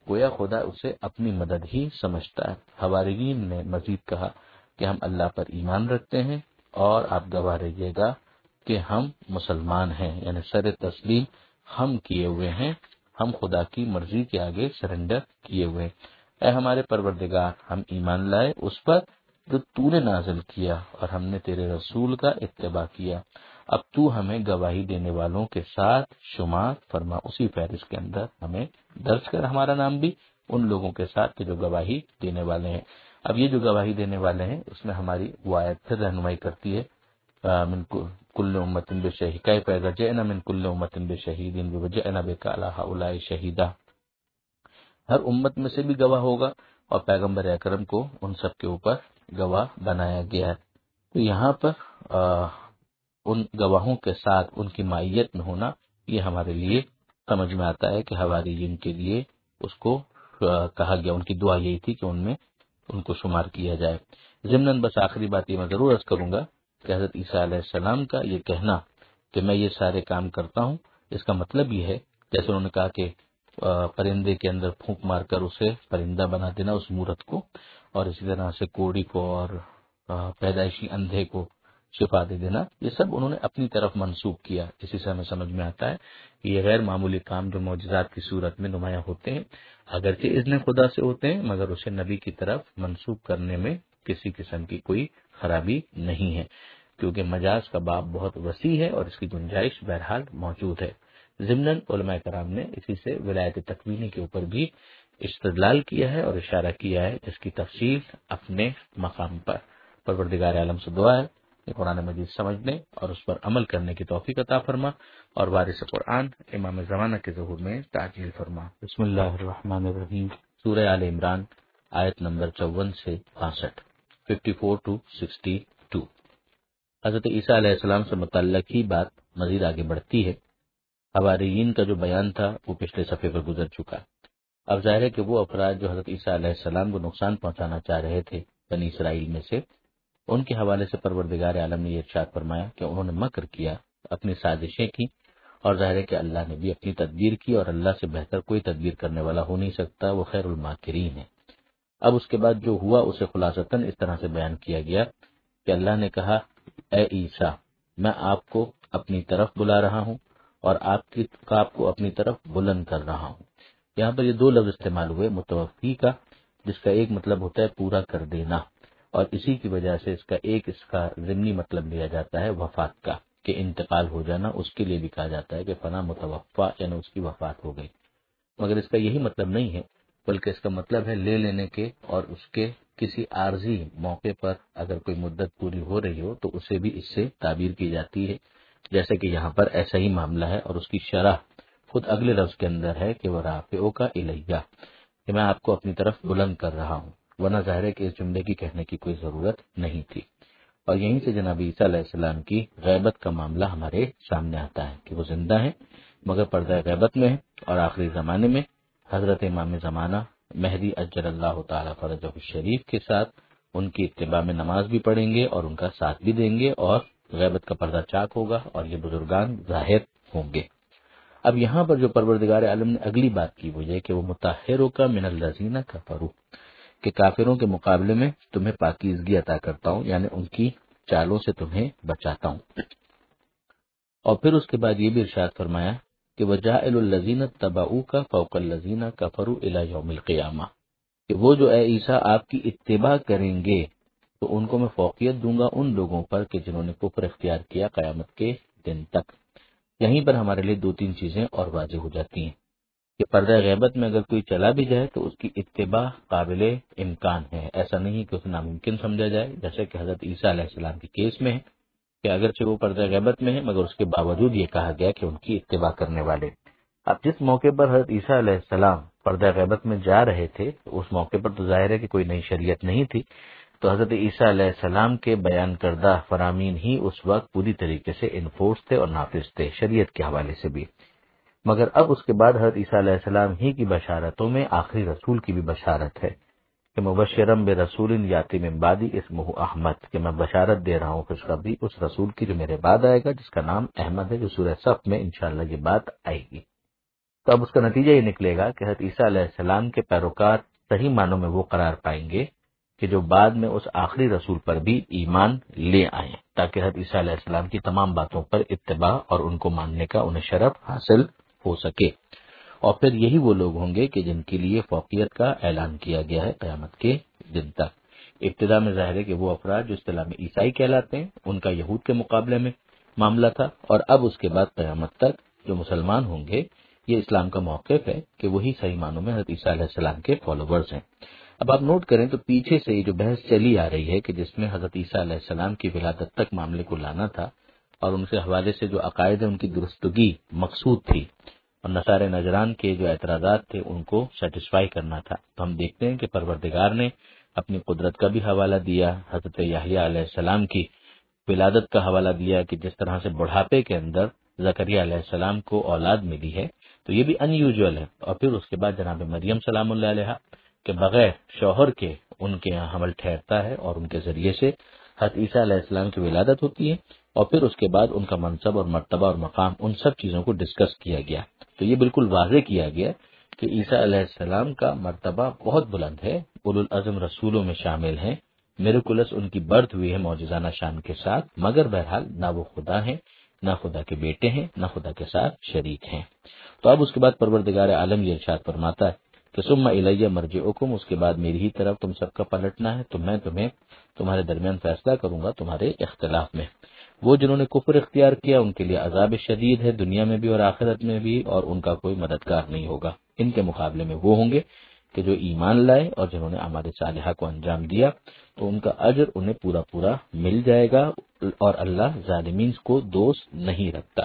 گویا خدا اسے اپنی مدد ہی سمجھتا ہے۔ حواریین نے مزید کہا کہ ہم اللہ پر ایمان رکھتے ہیں اور آپ گواہ رہیے گا کہ ہم مسلمان ہیں، یعنی سر تسلیم ہم کیے ہوئے ہیں، ہم خدا کی مرضی کے آگے سرنڈر کیے ہوئے ہیں۔ اے ہمارے پروردگار، ہم ایمان لائے اس پر جو تو نے نازل کیا اور ہم نے تیرے رسول کا اتباع کیا، اب تو ہمیں گواہی دینے والوں کے ساتھ شمار فرما، اسی فہرست کے اندر ہمیں درج کر ہمارا نام بھی ان لوگوں کے ساتھ جو گواہی دینے والے ہیں۔ اب یہ جو گواہی دینے والے ہیں اس میں ہماری وہ آیت پھر رہنمائی کرتی ہے، من کل امت بشہید کیف اذا جئنا من کل امت بشہید وجئنا بک علی ہؤلاء شہیدا، ہر امت میں سے بھی گواہ ہوگا اور پیغمبر اکرم کو ان سب کے اوپر گواہ بنایا گیا ہے۔ تو یہاں پر ان گواہوں کے ساتھ ان کی معیت میں ہونا، یہ ہمارے لیے سمجھ میں آتا ہے کہ حواریین کے لیے اس کو کہا گیا، ان کی دعا یہی تھی کہ ان میں ان کو شمار کیا جائے۔ ضمناً بس آخری بات یہ میں ضرور عرض کروں گا کہ حضرت عیسیٰ علیہ السلام کا یہ کہنا کہ میں یہ سارے کام کرتا ہوں، اس کا مطلب یہ ہے جیسے انہوں نے کہا کہ پرندے کے اندر پھونک مار کر اسے پرندہ بنا دینا اس مورت کو، اور اسی طرح سے کوڑی کو اور پیدائشی اندھے کو شفا دے دینا، یہ سب انہوں نے اپنی طرف منسوب کیا۔ اسی سے ہمیں سمجھ میں آتا ہے کہ یہ غیر معمولی کام جو معجزات کی صورت میں نمایاں ہوتے ہیں، اگرچہ اذن خدا سے ہوتے ہیں مگر اسے نبی کی طرف منسوب کرنے میں کسی قسم کی کوئی خرابی نہیں ہے، کیونکہ مجاز کا باب بہت وسیع ہے اور اس کی گنجائش بہرحال موجود ہے۔ ضمناً علماء کرام نے اسی سے ولایت تکوینی کے اوپر بھی استدلال کیا ہے اور اشارہ کیا ہے، جس کی تفصیل اپنے مقام پر۔ پروردگار عالم سے دعا ہے کہ قرآن مجید سمجھنے اور اس پر عمل کرنے کی توفیق عطا فرما اور وارث قرآن امام زمانہ کے ظہور میں تعجیل فرما۔ بسم اللہ الرحمن الرحیم۔ سورہ آل عمران آیت نمبر 54 سے 65، 54 to 62۔ حضرت عیسیٰ علیہ السلام سے متعلق ہی بات مزید آگے بڑھتی ہے۔ حواریین کا جو بیان تھا وہ پچھلے صفحے پر گزر چکا۔ اب ظاہر ہے کہ وہ افراد جو حضرت عیسیٰ علیہ السلام کو نقصان پہنچانا چاہ رہے تھے بنی اسرائیل میں سے، ان کے حوالے سے پروردگار عالم نے یہ ارشاد فرمایا کہ انہوں نے مکر کیا، اپنی سازشیں کی، اور ظاہر ہے کہ اللہ نے بھی اپنی تدبیر کی، اور اللہ سے بہتر کوئی تدبیر کرنے والا ہو نہیں سکتا، وہ خیر الماکرین ہے۔ اب اس کے بعد جو ہوا اسے خلاصتاً اس طرح سے بیان کیا گیا کہ اللہ نے کہا، اے عیسیٰ، میں آپ کو اپنی طرف بلا رہا ہوں اور آپ کو اپنی طرف بلند کر رہا ہوں۔ یہاں پر یہ دو لفظ استعمال ہوئے متوفی کا، جس کا ایک مطلب ہوتا ہے پورا کر دینا، اور اسی کی وجہ سے اس کا ضمنی مطلب لیا جاتا ہے وفات کا، کہ انتقال ہو جانا، اس کے لیے بھی کہا جاتا ہے کہ فلاں متوفا، یعنی اس کی وفات ہو گئی۔ مگر اس کا یہی مطلب نہیں ہے، بلکہ اس کا مطلب ہے لے لینے کے، اور اس کے کسی عارضی موقع پر اگر کوئی مدت پوری ہو رہی ہو تو اسے بھی اس سے تعبیر کی جاتی ہے، جیسے کہ یہاں پر ایسا ہی معاملہ ہے، اور اس کی شرح خود اگلے لفظ کے اندر ہے کہ وہ رافعو کا الیہ، کہ میں آپ کو اپنی طرف بلند کر رہا ہوں، ورنہ ظاہر ہے کہ اس جملے کی کہنے کی کوئی ضرورت نہیں تھی۔ اور یہیں سے جناب عیسیٰ علیہ السلام کی غیبت کا معاملہ ہمارے سامنے آتا ہے کہ وہ زندہ ہیں مگر پردہ غیبت میں ہیں، اور آخری زمانے میں حضرت امام زمانہ مہدی اجل اللہ تعالی فرجہ الشریف کے ساتھ ان کی اتباع میں نماز بھی پڑھیں گے اور ان کا ساتھ بھی دیں گے، اور غیبت کا پردہ چاک ہوگا اور یہ بزرگان ظاہر ہوں گے۔ اب یہاں پر جو پروردگار عالم نے اگلی بات کی وہ یہ کہ وہ مطہروں کا من الذین کفروا، کہ کافروں کے مقابلے میں تمہیں پاکیزگی عطا کرتا ہوں، یعنی ان کی چالوں سے تمہیں بچاتا ہوں۔ اور پھر اس کے بعد یہ بھی ارشاد فرمایا کہ وَجَاعِلُ الَّذِينَ اتَّبَعُوكَ فَوْقَ الَّذِينَ كَفَرُوا إِلَى يَوْمِ الْقِيَامَةِ، کہ وہ جو اے عیسیٰ آپ کی اتباع کریں گے تو ان کو میں فوقیت دوں گا ان لوگوں پر کہ جنہوں نے کفر اختیار کیا قیامت کے دن تک۔ یہیں پر ہمارے لیے دو تین چیزیں اور واضح ہو جاتی ہیں کہ پردہ غیبت میں اگر کوئی چلا بھی جائے تو اس کی اتباع قابل امکان ہے، ایسا نہیں کہ اسے ناممکن سمجھا جائے، جیسے کہ حضرت عیسیٰ علیہ السلام کے کیس میں ہے کہ اگرچہ وہ پردہ غیبت میں ہے مگر اس کے باوجود یہ کہا گیا کہ ان کی اتباع کرنے والے۔ اب جس موقع پر حضرت عیسیٰ علیہ السلام پردہ غیبت میں جا رہے تھے اس موقع پر تو ظاہر ہے کہ کوئی نئی شریعت نہیں تھی، تو حضرت عیسیٰ علیہ السلام کے بیان کردہ فرامین ہی اس وقت پوری طریقے سے انفورس تھے اور نافذ تھے شریعت کے حوالے سے بھی۔ مگر اب اس کے بعد حضرت عیسیٰ علیہ السلام ہی کی بشارتوں میں آخری رسول کی بھی بشارت ہے کہ مبشرم برسول یاتی من بعدی اسمہ احمد، کہ میں بشارت دے رہا ہوں خوشخبری اس رسول کی جو میرے بعد آئے گا جس کا نام احمد ہے، جو سورہ صف میں انشاءاللہ یہ بات آئے گی۔ تو اب اس کا نتیجہ یہ نکلے گا کہ حضرت عیسیٰ علیہ السلام کے پیروکار صحیح معنوں میں وہ قرار پائیں گے کہ جو بعد میں اس آخری رسول پر بھی ایمان لے آئیں، تاکہ حضرت عیسیٰ علیہ السلام کی تمام باتوں پر اتباع اور ان کو ماننے کا انہیں شرف حاصل ہو سکے۔ اور پھر یہی وہ لوگ ہوں گے کہ جن کے لیے فوقیت کا اعلان کیا گیا ہے قیامت کے دن تک۔ ابتدا میں ظاہر ہے کہ وہ افراد جو اصطلاح میں عیسائی کہلاتے ہیں ان کا یہود کے مقابلے میں معاملہ تھا، اور اب اس کے بعد قیامت تک جو مسلمان ہوں گے یہ اسلام کا موقف ہے کہ وہی صحیح معنوں میں حضرت عیسیٰ علیہ السلام کے فالوورز ہیں۔ اب آپ نوٹ کریں تو پیچھے سے یہ جو بحث چلی آ رہی ہے کہ جس میں حضرت عیسیٰ علیہ السلام کی ولادت تک معاملے کو لانا تھا اور ان کے حوالے سے جو عقائد ہیں ان کی درستگی مقصود تھی، اور نصارى نجران کے جو اعتراضات تھے ان کو سیٹسفائی کرنا تھا، تو ہم دیکھتے ہیں کہ پروردگار نے اپنی قدرت کا بھی حوالہ دیا، حضرت یحییٰ علیہ السلام کی ولادت کا حوالہ دیا کہ جس طرح سے بڑھاپے کے اندر زکریا علیہ السلام کو اولاد ملی ہے تو یہ بھی ان یوزول ہے، اور پھر اس کے بعد جناب مریم سلام اللہ علیہ کہ بغیر شوہر کے ان کے یہاں حمل ٹھہرتا ہے اور ان کے ذریعے سے حضرت عیسیٰ علیہ السلام کی ولادت ہوتی ہے، اور پھر اس کے بعد ان کا منصب اور مرتبہ اور مقام ان سب چیزوں کو ڈسکس کیا گیا۔ تو یہ بالکل واضح کیا گیا کہ عیسیٰ علیہ السلام کا مرتبہ بہت بلند ہے، اولو العزم رسولوں میں شامل ہیں، میریکولس ان کی برتھ ہوئی ہے معجزانہ شان کے ساتھ، مگر بہرحال نہ وہ خدا ہیں، نہ خدا کے بیٹے ہیں، نہ خدا کے ساتھ شریک ہیں۔ تو اب اس کے بعد پروردگار عالم یہ ارشاد فرماتا ہے کہ ثم الی مرجعکم، اس کے بعد میری ہی طرف تم سب کا پلٹنا ہے، تو میں تمہیں تمہارے درمیان فیصلہ کروں گا تمہارے اختلاف میں۔ وہ جنہوں نے کفر اختیار کیا ان کے لیے عذاب شدید ہے، دنیا میں بھی اور آخرت میں بھی، اور ان کا کوئی مددگار نہیں ہوگا۔ ان کے مقابلے میں وہ ہوں گے کہ جو ایمان لائے اور جنہوں نے اعمال صالحہ کو انجام دیا، تو ان کا اجر انہیں پورا پورا مل جائے گا، اور اللہ ظالمین کو دوست نہیں رکھتا۔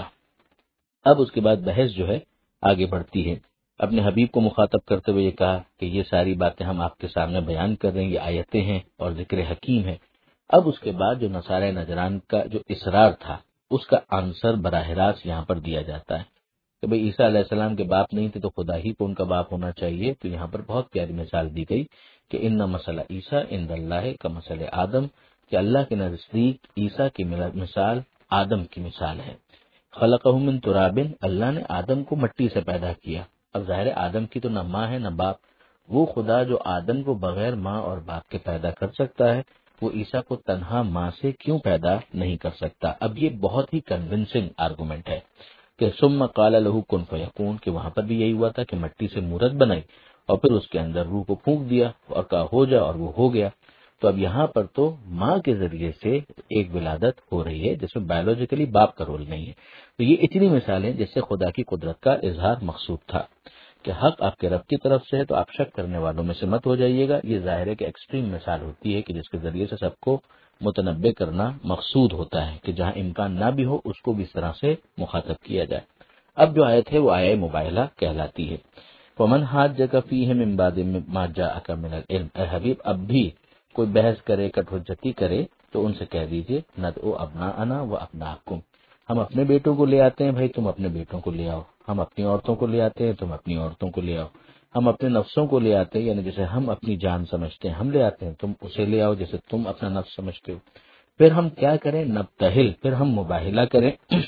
اب اس کے بعد بحث جو ہے آگے بڑھتی ہے۔ اپنے حبیب کو مخاطب کرتے ہوئے یہ کہا کہ یہ ساری باتیں ہم آپ کے سامنے بیان کر رہے ہیں، یہ آیتیں ہیں اور ذکر حکیم ہے۔ اب اس کے بعد جو نصارى نجران کا جو اصرار تھا اس کا آنسر براہ راست یہاں پر دیا جاتا ہے کہ بھئی عیسیٰ علیہ السلام کے باپ نہیں تھے تو خدا ہی کو ان کا باپ ہونا چاہیے۔ تو یہاں پر بہت پیاری مثال دی گئی کہ ان مسئلہ عیسیٰ عند اللہ کا مسئلہ آدم، کہ اللہ کے نزدیک عیسیٰ کی مثال آدم کی مثال ہے۔ خلقہ من تراب، اللہ نے آدم کو مٹی سے پیدا کیا۔ اب ظاہر آدم کی تو نہ ماں ہے نہ باپ، وہ خدا جو آدم کو بغیر ماں اور باپ کے پیدا کر سکتا ہے وہ عیسیٰ کو تنہا ماں سے کیوں پیدا نہیں کر سکتا؟ اب یہ بہت ہی کنونسنگ آرگومنٹ ہے کہ ثم قال له کن فیکون، کہ وہاں پر بھی یہی ہوا تھا کہ مٹی سے مورت بنائی اور پھر اس کے اندر روح کو پھونک دیا اور کہا ہو جا، اور وہ ہو گیا۔ تو اب یہاں پر تو ماں کے ذریعے سے ایک ولادت ہو رہی ہے جس میں بایولوجیکلی باپ کا رول نہیں ہے۔ تو یہ اتنی مثالیں جس سے خدا کی قدرت کا اظہار مقصود تھا کہ حق آپ کے رب کی طرف سے ہے، تو آپ شک کرنے والوں میں سے مت ہو جائیے گا۔ یہ ظاہر ہے کہ ایکسٹریم مثال ہوتی ہے کہ جس کے ذریعے سے سب کو متنبع کرنا مقصود ہوتا ہے کہ جہاں امکان نہ بھی ہو اس کو بھی اس طرح سے مخاطب کیا جائے۔ اب جو آیت ہے وہ آیہ مباہلہ کہلاتی ہے۔ ومن حاجک فیہ من بعد ما جاءک من العلم، اے حبیب اب بھی کوئی بحث کرے، کٹ حجتی کرے تو ان سے کہہ دیجئے ندعو ابناءنا و ابناءکم، ہم اپنے بیٹوں کو لے آتے ہیں، بھائی تم اپنے بیٹوں کو لے آؤ، ہم اپنی عورتوں کو لے آتے ہیں، تم اپنی عورتوں کو لے آؤ، ہم اپنے نفسوں کو لے آتے ہیں، یعنی جسے ہم اپنی جان سمجھتے ہیں ہم لے آتے ہیں، تم اسے لے آؤ جسے تم اپنا نفس سمجھتے ہو۔ پھر ہم کیا کریں؟ نبتہل، پھر ہم مباہلہ کریں۔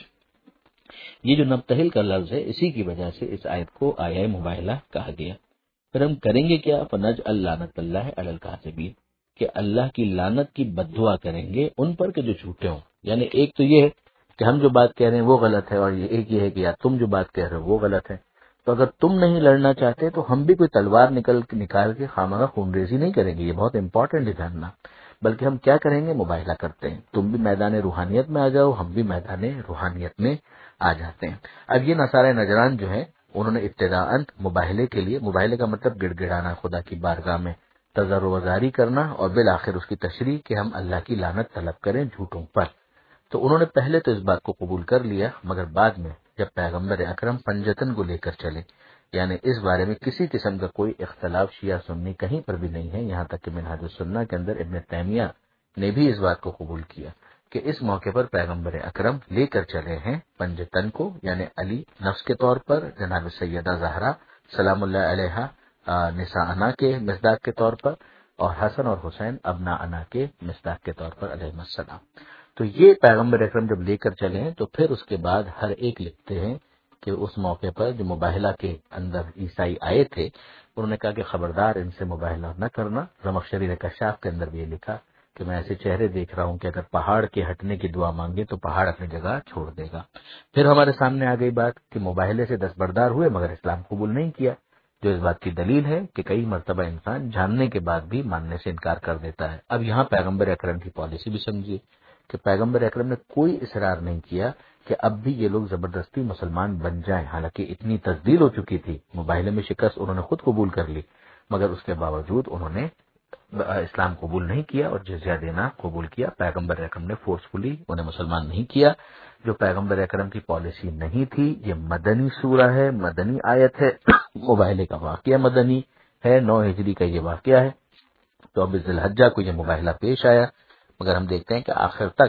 یہ جو نبتہل کا لفظ ہے اسی کی وجہ سے اس آیت کو آیہ مباہلہ کہا گیا۔ پھر ہم کریں گے کیا؟ فنجعل لعنت اللہ علی الکاذبین، کہ اللہ کی لعنت کی بد دعا کریں گے ان پر کہ جو جھوٹے ہوں۔ یعنی ایک تو یہ ہے کہ ہم جو بات کہہ رہے ہیں وہ غلط ہے، اور ایک یہ ہے کہ یار تم جو بات کہہ رہے ہو وہ غلط ہے۔ تو اگر تم نہیں لڑنا چاہتے تو ہم بھی کوئی تلوار نکال کے خامخواہ خون ریزی نہیں کریں گے، یہ بہت امپورٹنٹ ہے جاننا، بلکہ ہم کیا کریں گے؟ مباہلہ کرتے ہیں، تم بھی میدان روحانیت میں آ جاؤ، ہم بھی میدان روحانیت میں آ جاتے ہیں۔ اب یہ نصارى نجران جو ہے انہوں نے ابتداءً مباہلے کے لیے، مباہلے کا مطلب گڑ گڑانا، خدا کی بارگاہ میں تضرع و زاری کرنا، اور بالآخر اس کی تشریح کہ ہم اللہ کی لعنت طلب کریں جھوٹوں پر۔ تو انہوں نے پہلے تو اس بات کو قبول کر لیا، مگر بعد میں جب پیغمبر اکرم پنجتن کو لے کر چلے، یعنی اس بارے میں کسی قسم کا کوئی اختلاف شیعہ سنی کہیں پر بھی نہیں ہے، یہاں تک کہ منہاج السنہ کے اندر ابن تیمیہ نے بھی اس بات کو قبول کیا کہ اس موقع پر پیغمبر اکرم لے کر چلے ہیں پنجتن کو، یعنی علی نفس کے طور پر، جناب سیدہ زہرا سلام اللہ علیہا نساءنا کے مصداق کے طور پر، اور حسن اور حسین ابناءنا کے مصداق کے طور پر علیہ السلام۔ تو یہ پیغمبر اکرم جب لے کر چلے ہیں تو پھر اس کے بعد ہر ایک لکھتے ہیں کہ اس موقع پر جو مباہلہ کے اندر عیسائی آئے تھے انہوں نے کہا کہ خبردار ان سے مباہلہ نہ کرنا. زمخشری نے کشاف کے اندر بھی یہ لکھا کہ میں ایسے چہرے دیکھ رہا ہوں کہ اگر پہاڑ کے ہٹنے کی دعا مانگے تو پہاڑ اپنی جگہ چھوڑ دے گا. پھر ہمارے سامنے آ گئی بات کہ مباہلے سے دستبردار ہوئے مگر اسلام قبول نہیں کیا، جو اس بات کی دلیل ہے کہ کئی مرتبہ انسان جاننے کے بعد بھی ماننے سے انکار کر دیتا ہے. اب یہاں پیغمبر اکرم کی پالیسی بھی سمجھیے کہ پیغمبر اکرم نے کوئی اصرار نہیں کیا کہ اب بھی یہ لوگ زبردستی مسلمان بن جائیں، حالانکہ اتنی تزدید ہو چکی تھی، مباہلے میں شکست انہوں نے خود قبول کر لی، مگر اس کے باوجود انہوں نے اسلام قبول نہیں کیا اور جزیہ دینا قبول کیا. پیغمبر اکرم نے فورسفلی انہیں مسلمان نہیں کیا. جو پیغمبر اکرم کی پالیسی نہیں تھی، یہ مدنی سورہ ہے، مدنی آیت ہے، مباہلے کا واقعہ مدنی ہے، 9 ہجری کا یہ واقعہ ہے. تو اب ذی الحجہ کو یہ مباہلہ پیش آیا، مگر ہم دیکھتے ہیں کہ آخر تک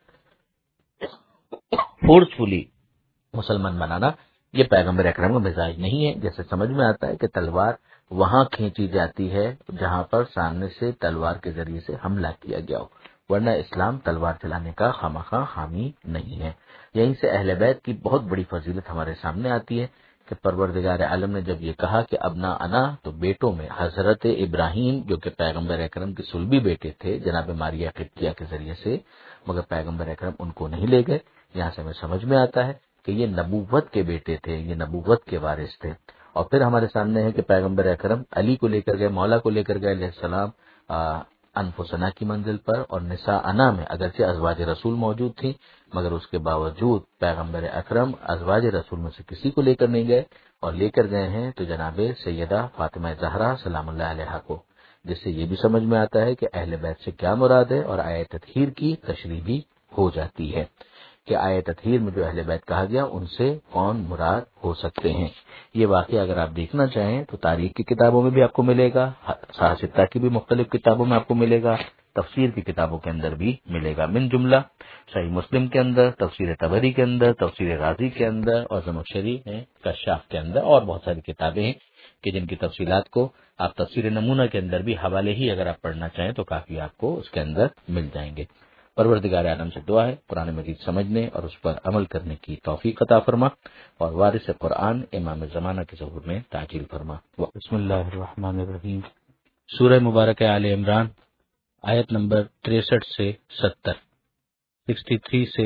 فورسفلی مسلمان بنانا یہ پیغمبر اکرم کا مزاج نہیں ہے. جیسے سمجھ میں آتا ہے کہ تلوار وہاں کھینچی جاتی ہے جہاں پر سامنے سے تلوار کے ذریعے سے حملہ کیا گیا ہو، ورنہ اسلام تلوار چلانے کا خامخواہ حامی نہیں ہے. یہیں سے اہل بیت کی بہت بڑی فضیلت ہمارے سامنے آتی ہے کہ پروردگار عالم نے جب یہ کہا کہ ابنا انا، تو بیٹوں میں حضرت ابراہیم جو کہ پیغمبر اکرم کے صلبی بیٹے تھے جناب ماریہ قبطیہ کے ذریعے سے، مگر پیغمبر اکرم ان کو نہیں لے گئے. یہاں سے ہمیں سمجھ میں آتا ہے کہ یہ نبوت کے بیٹے تھے، یہ نبوت کے وارث تھے. اور پھر ہمارے سامنے ہے کہ پیغمبر اکرم علی کو لے کر گئے، مولا کو لے کر گئے علیہ السلام انفسنا کی منزل پر، اور نساء انا میں اگرچہ ازواج رسول موجود تھیں مگر اس کے باوجود پیغمبر اکرم ازواج رسول میں سے کسی کو لے کر نہیں گئے، اور لے کر گئے ہیں تو جناب سیدہ فاطمہ زہرا سلام اللہ علیہا کو. جس سے یہ بھی سمجھ میں آتا ہے کہ اہل بیت سے کیا مراد ہے، اور آیت تطہیر کی تشریح بھی ہو جاتی ہے کہ آیت تطہیر میں جو اہل بیت کہا گیا ان سے کون مراد ہو سکتے ہیں. یہ واقعہ اگر آپ دیکھنا چاہیں تو تاریخ کی کتابوں میں بھی آپ کو ملے گا، سیاستہ کی بھی مختلف کتابوں میں آپ کو ملے گا، تفسیر کی کتابوں کے اندر بھی ملے گا. من جملہ صحیح مسلم کے اندر، تفسیر طبری کے اندر، تفسیر غازی کے اندر، اور زمخشری کشاف کے اندر، اور بہت ساری کتابیں ہیں کہ جن کی تفصیلات کو آپ تفسیر نمونہ کے اندر بھی حوالے ہی اگر آپ پڑھنا چاہیں تو کافی آپ کو اس کے اندر مل جائیں گے. پروردگار عالم سے دعا ہے قرآن مجید سمجھنے اور اس پر عمل کرنے کی توفیق عطا فرما، اور وارث قرآن امام زمانہ کے ظہور میں تعجیل فرما. بسم اللہ الرحمن الرحیم. سورہ مبارکہ آل عمران، آیت نمبر 63 سے 70، 63 سے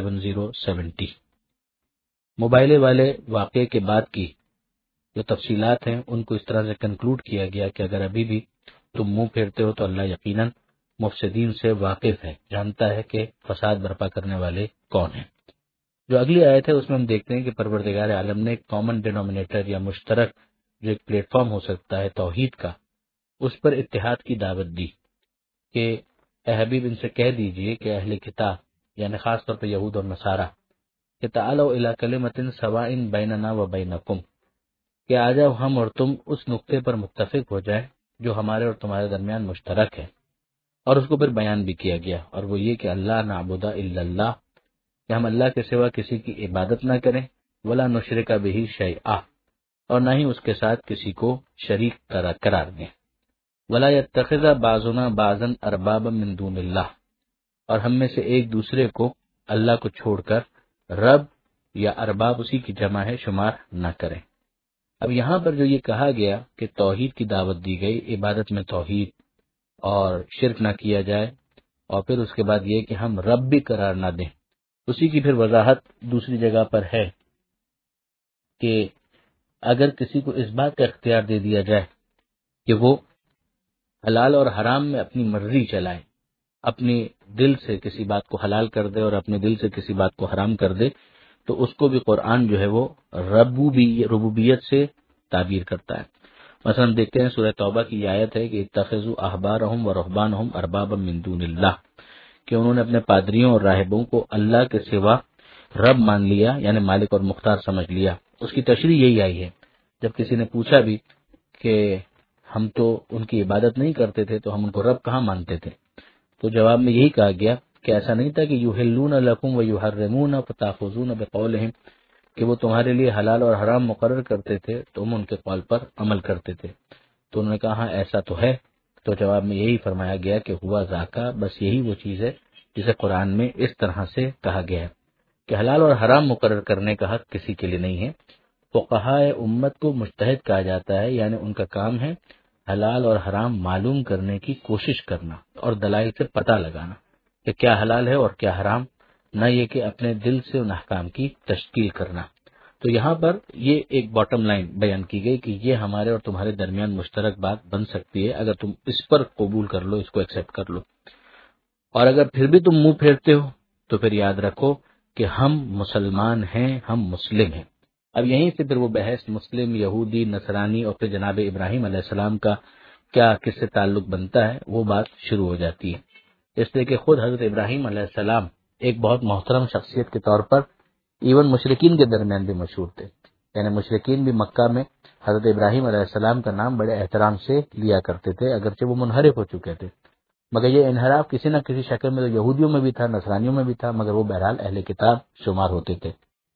70. موبائلے والے واقعے کے بعد کی جو تفصیلات ہیں ان کو اس طرح سے کنکلوڈ کیا گیا کہ اگر ابھی بھی تم منہ پھیرتے ہو تو اللہ یقیناً مفسدین سے واقف ہے، جانتا ہے کہ فساد برپا کرنے والے کون ہیں. جو اگلی آیت ہے اس میں ہم دیکھتے ہیں کہ پروردگار عالم نے کامن ڈینومینیٹر یا مشترک جو ایک پلیٹ فارم ہو سکتا ہے توحید کا، اس پر اتحاد کی دعوت دی کہ اے حبیب ان سے کہہ دیجئے کہ اہل کتاب یعنی خاص طور پہ یہود اور نصارہ کہ تعالوا الی کلمۃ سواء بیننا و بینکم، کہ آ جاؤ ہم اور تم اس نقطے پر متفق ہو جائیں جو ہمارے اور تمہارے درمیان مشترک ہے. اور اس کو پھر بیان بھی کیا گیا، اور وہ یہ کہ اللہ نعبد الا اللہ، کہ ہم اللہ کے سوا کسی کی عبادت نہ کریں، ولا نشرک بہ شیئا، اور نہ ہی اس کے ساتھ کسی کو شریک قرار دیں، ولا یتخذ بعضنا بعضا اربابا من دون اللہ، اور ہم میں سے ایک دوسرے کو اللہ کو چھوڑ کر رب یا ارباب اسی کی جمع ہے شمار نہ کریں. اب یہاں پر جو یہ کہا گیا کہ توحید کی دعوت دی گئی، عبادت میں توحید اور شرک نہ کیا جائے، اور پھر اس کے بعد یہ کہ ہم رب بھی قرار نہ دیں، اسی کی پھر وضاحت دوسری جگہ پر ہے کہ اگر کسی کو اس بات کا اختیار دے دیا جائے کہ وہ حلال اور حرام میں اپنی مرضی چلائے، اپنی دل سے کسی بات کو حلال کر دے اور اپنے دل سے کسی بات کو حرام کر دے، تو اس کو بھی قرآن جو ہے وہ ربوبیت سے تعبیر کرتا ہے. مثلا ہم دیکھتے ہیں سورہ توبہ کی یہ آیت ہے کہ اتخذوا احبارهم ورهبانهم اربابا من دون اللہ، کہ انہوں نے اپنے پادریوں اور راہبوں کو اللہ کے سوا رب مان لیا، یعنی مالک اور مختار سمجھ لیا. اس کی تشریح یہی آئی ہے جب کسی نے پوچھا بھی کہ ہم تو ان کی عبادت نہیں کرتے تھے تو ہم ان کو رب کہاں مانتے تھے، تو جواب میں یہی کہا گیا کہ ایسا نہیں تھا کہ یحلون لکم ویحرمون فتاخذون بقولہم، کہ وہ تمہارے لیے حلال اور حرام مقرر کرتے تھے تم ان کے قول پر عمل کرتے تھے. تو انہوں نے کہا ہاں ایسا تو ہے، تو جواب میں یہی فرمایا گیا کہ ہوا ذاکا، بس یہی وہ چیز ہے جسے قرآن میں اس طرح سے کہا گیا ہے. کہ حلال اور حرام مقرر کرنے کا حق کسی کے لیے نہیں ہے۔ فقہائے امت کو مجتہد کہا جاتا ہے، یعنی ان کا کام ہے حلال اور حرام معلوم کرنے کی کوشش کرنا اور دلائل سے پتہ لگانا کہ کیا حلال ہے اور کیا حرام، نہ یہ کہ اپنے دل سے ان احکام کی تشکیل کرنا۔ تو یہاں پر یہ ایک باٹم لائن بیان کی گئی کہ یہ ہمارے اور تمہارے درمیان مشترک بات بن سکتی ہے اگر تم اس پر قبول کر لو، اس کو ایکسپٹ کر لو، اور اگر پھر بھی تم منہ پھیرتے ہو تو پھر یاد رکھو کہ ہم مسلمان ہیں، ہم مسلم ہیں۔ اب یہیں سے پھر وہ بحث مسلم، یہودی، نصرانی اور پھر جناب ابراہیم علیہ السلام کا کیا کس سے تعلق بنتا ہے، وہ بات شروع ہو جاتی ہے۔ اس لیے کہ خود حضرت ابراہیم علیہ السلام ایک بہت محترم شخصیت کے طور پر ایون مشرکین کے درمیان بھی مشہور تھے، یعنی مشرکین بھی مکہ میں حضرت ابراہیم علیہ السلام کا نام بڑے احترام سے لیا کرتے تھے، اگرچہ وہ منحرف ہو چکے تھے، مگر یہ انحراف کسی نہ کسی شکل میں تو یہودیوں میں بھی تھا، نصرانیوں میں بھی تھا، مگر وہ بہرحال اہل کتاب شمار ہوتے تھے۔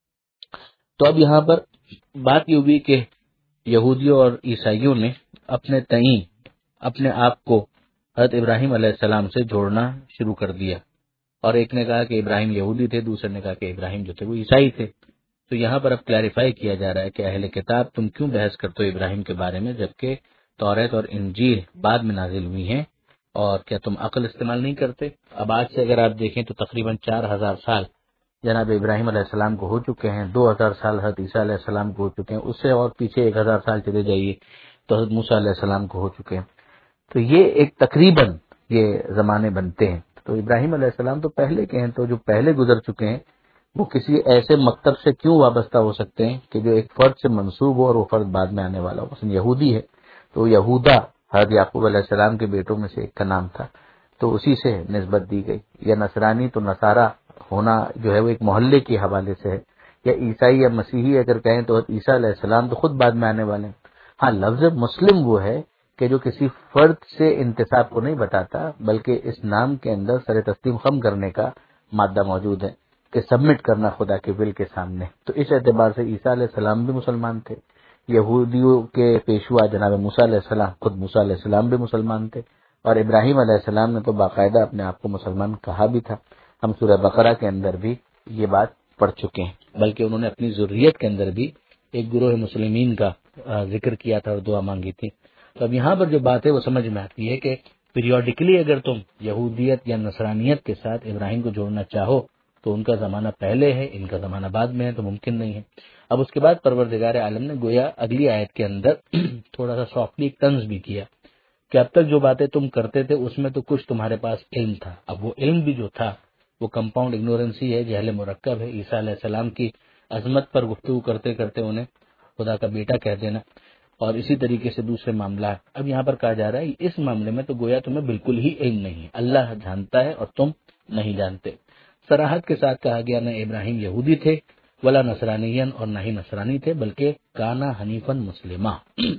تو اب یہاں پر بات یہ ہوئی کہ یہودیوں اور عیسائیوں نے اپنے تئیں اپنے آپ کو حضرت ابراہیم علیہ السلام سے جوڑنا شروع کر دیا، اور ایک نے کہا کہ ابراہیم یہودی تھے، دوسرے نے کہا کہ ابراہیم جو تھے وہ عیسائی تھے۔ تو یہاں پر اب کلیریفائی کیا جا رہا ہے کہ اہل کتاب تم کیوں بحث کرتے ہو ابراہیم کے بارے میں، جبکہ توریت اور انجیل بعد میں نازل ہوئی ہیں، اور کیا تم عقل استعمال نہیں کرتے؟ اب آج سے اگر آپ دیکھیں تو تقریباً 4000 سال جناب ابراہیم علیہ السلام کو ہو چکے ہیں، 2000 سال حضرت عیسیٰ علیہ السلام کو ہو چکے ہیں، اس سے اور پیچھے 1000 سال چلے جائیے تو حضرت موسیٰ علیہ السلام کو ہو چکے ہیں۔ تو یہ ایک تقریباً یہ زمانے بنتے ہیں۔ تو ابراہیم علیہ السلام تو پہلے کے ہیں، تو جو پہلے گزر چکے ہیں وہ کسی ایسے مکتب سے کیوں وابستہ ہو سکتے ہیں کہ جو ایک فرد سے منسوب ہو اور وہ فرد بعد میں آنے والا ہو؟ مثلا یہودی ہے تو یہودا حضرت یعقوب علیہ السلام کے بیٹوں میں سے ایک کا نام تھا، تو اسی سے نسبت دی گئی، یا نصرانی تو نصارہ ہونا جو ہے وہ ایک محلے کے حوالے سے ہے، یا عیسائی یا مسیحی اگر کہیں تو عیسیٰ علیہ السلام تو خود بعد میں آنے والے ہیں۔ ہاں، لفظ مسلم وہ ہے کہ جو کسی فرد سے انتساب کو نہیں بتاتا، بلکہ اس نام کے اندر سر تسلیم خم کرنے کا مادہ موجود ہے کہ سبمٹ کرنا خدا کے ول کے سامنے۔ تو اس اعتبار سے عیسیٰ علیہ السلام بھی مسلمان تھے، یہودیوں کے پیشوا جناب موسیٰ علیہ السلام، خود موسیٰ علیہ السلام بھی مسلمان تھے، اور ابراہیم علیہ السلام نے تو باقاعدہ اپنے آپ کو مسلمان کہا بھی تھا۔ ہم سورہ بقرہ کے اندر بھی یہ بات پڑھ چکے ہیں، بلکہ انہوں نے اپنی ذریت کے اندر بھی ایک گروہ مسلمین کا ذکر کیا تھا اور دعا مانگی تھی۔ تو اب یہاں پر جو بات ہے وہ سمجھ میں آتی ہے کہ پیریوڈیکلی اگر تم یہودیت یا نصرانیت کے ساتھ ابراہیم کو جوڑنا چاہو تو ان کا زمانہ پہلے ہے، ان کا زمانہ بعد میں ہے، تو ممکن نہیں ہے۔ اب اس کے بعد پروردگار عالم نے گویا اگلی آیت کے اندر تھوڑا سا سافٹلی طنز بھی کیا کہ اب تک جو باتیں تم کرتے تھے اس میں تو کچھ تمہارے پاس علم تھا، اب وہ علم بھی جو تھا وہ کمپاؤنڈ اگنورنسی ہے، جہل مرکب ہے۔ عیسیٰ علیہ السلام کی عظمت پر گفتگو کرتے کرتے انہیں خدا کا بیٹا کہہ دینا، اور اسی طریقے سے دوسرے معاملات۔ اب یہاں پر کہا جا رہا ہے اس معاملے میں تو گویا تمہیں بالکل ہی علم نہیں ہے، اللہ جانتا ہے اور تم نہیں جانتے۔ صراحت کے ساتھ کہا گیا نہ ابراہیم یہودی تھے ولا نصرانین، اور نہ ہی نصرانی تھے، بلکہ کانا حنیفن مسلمہ،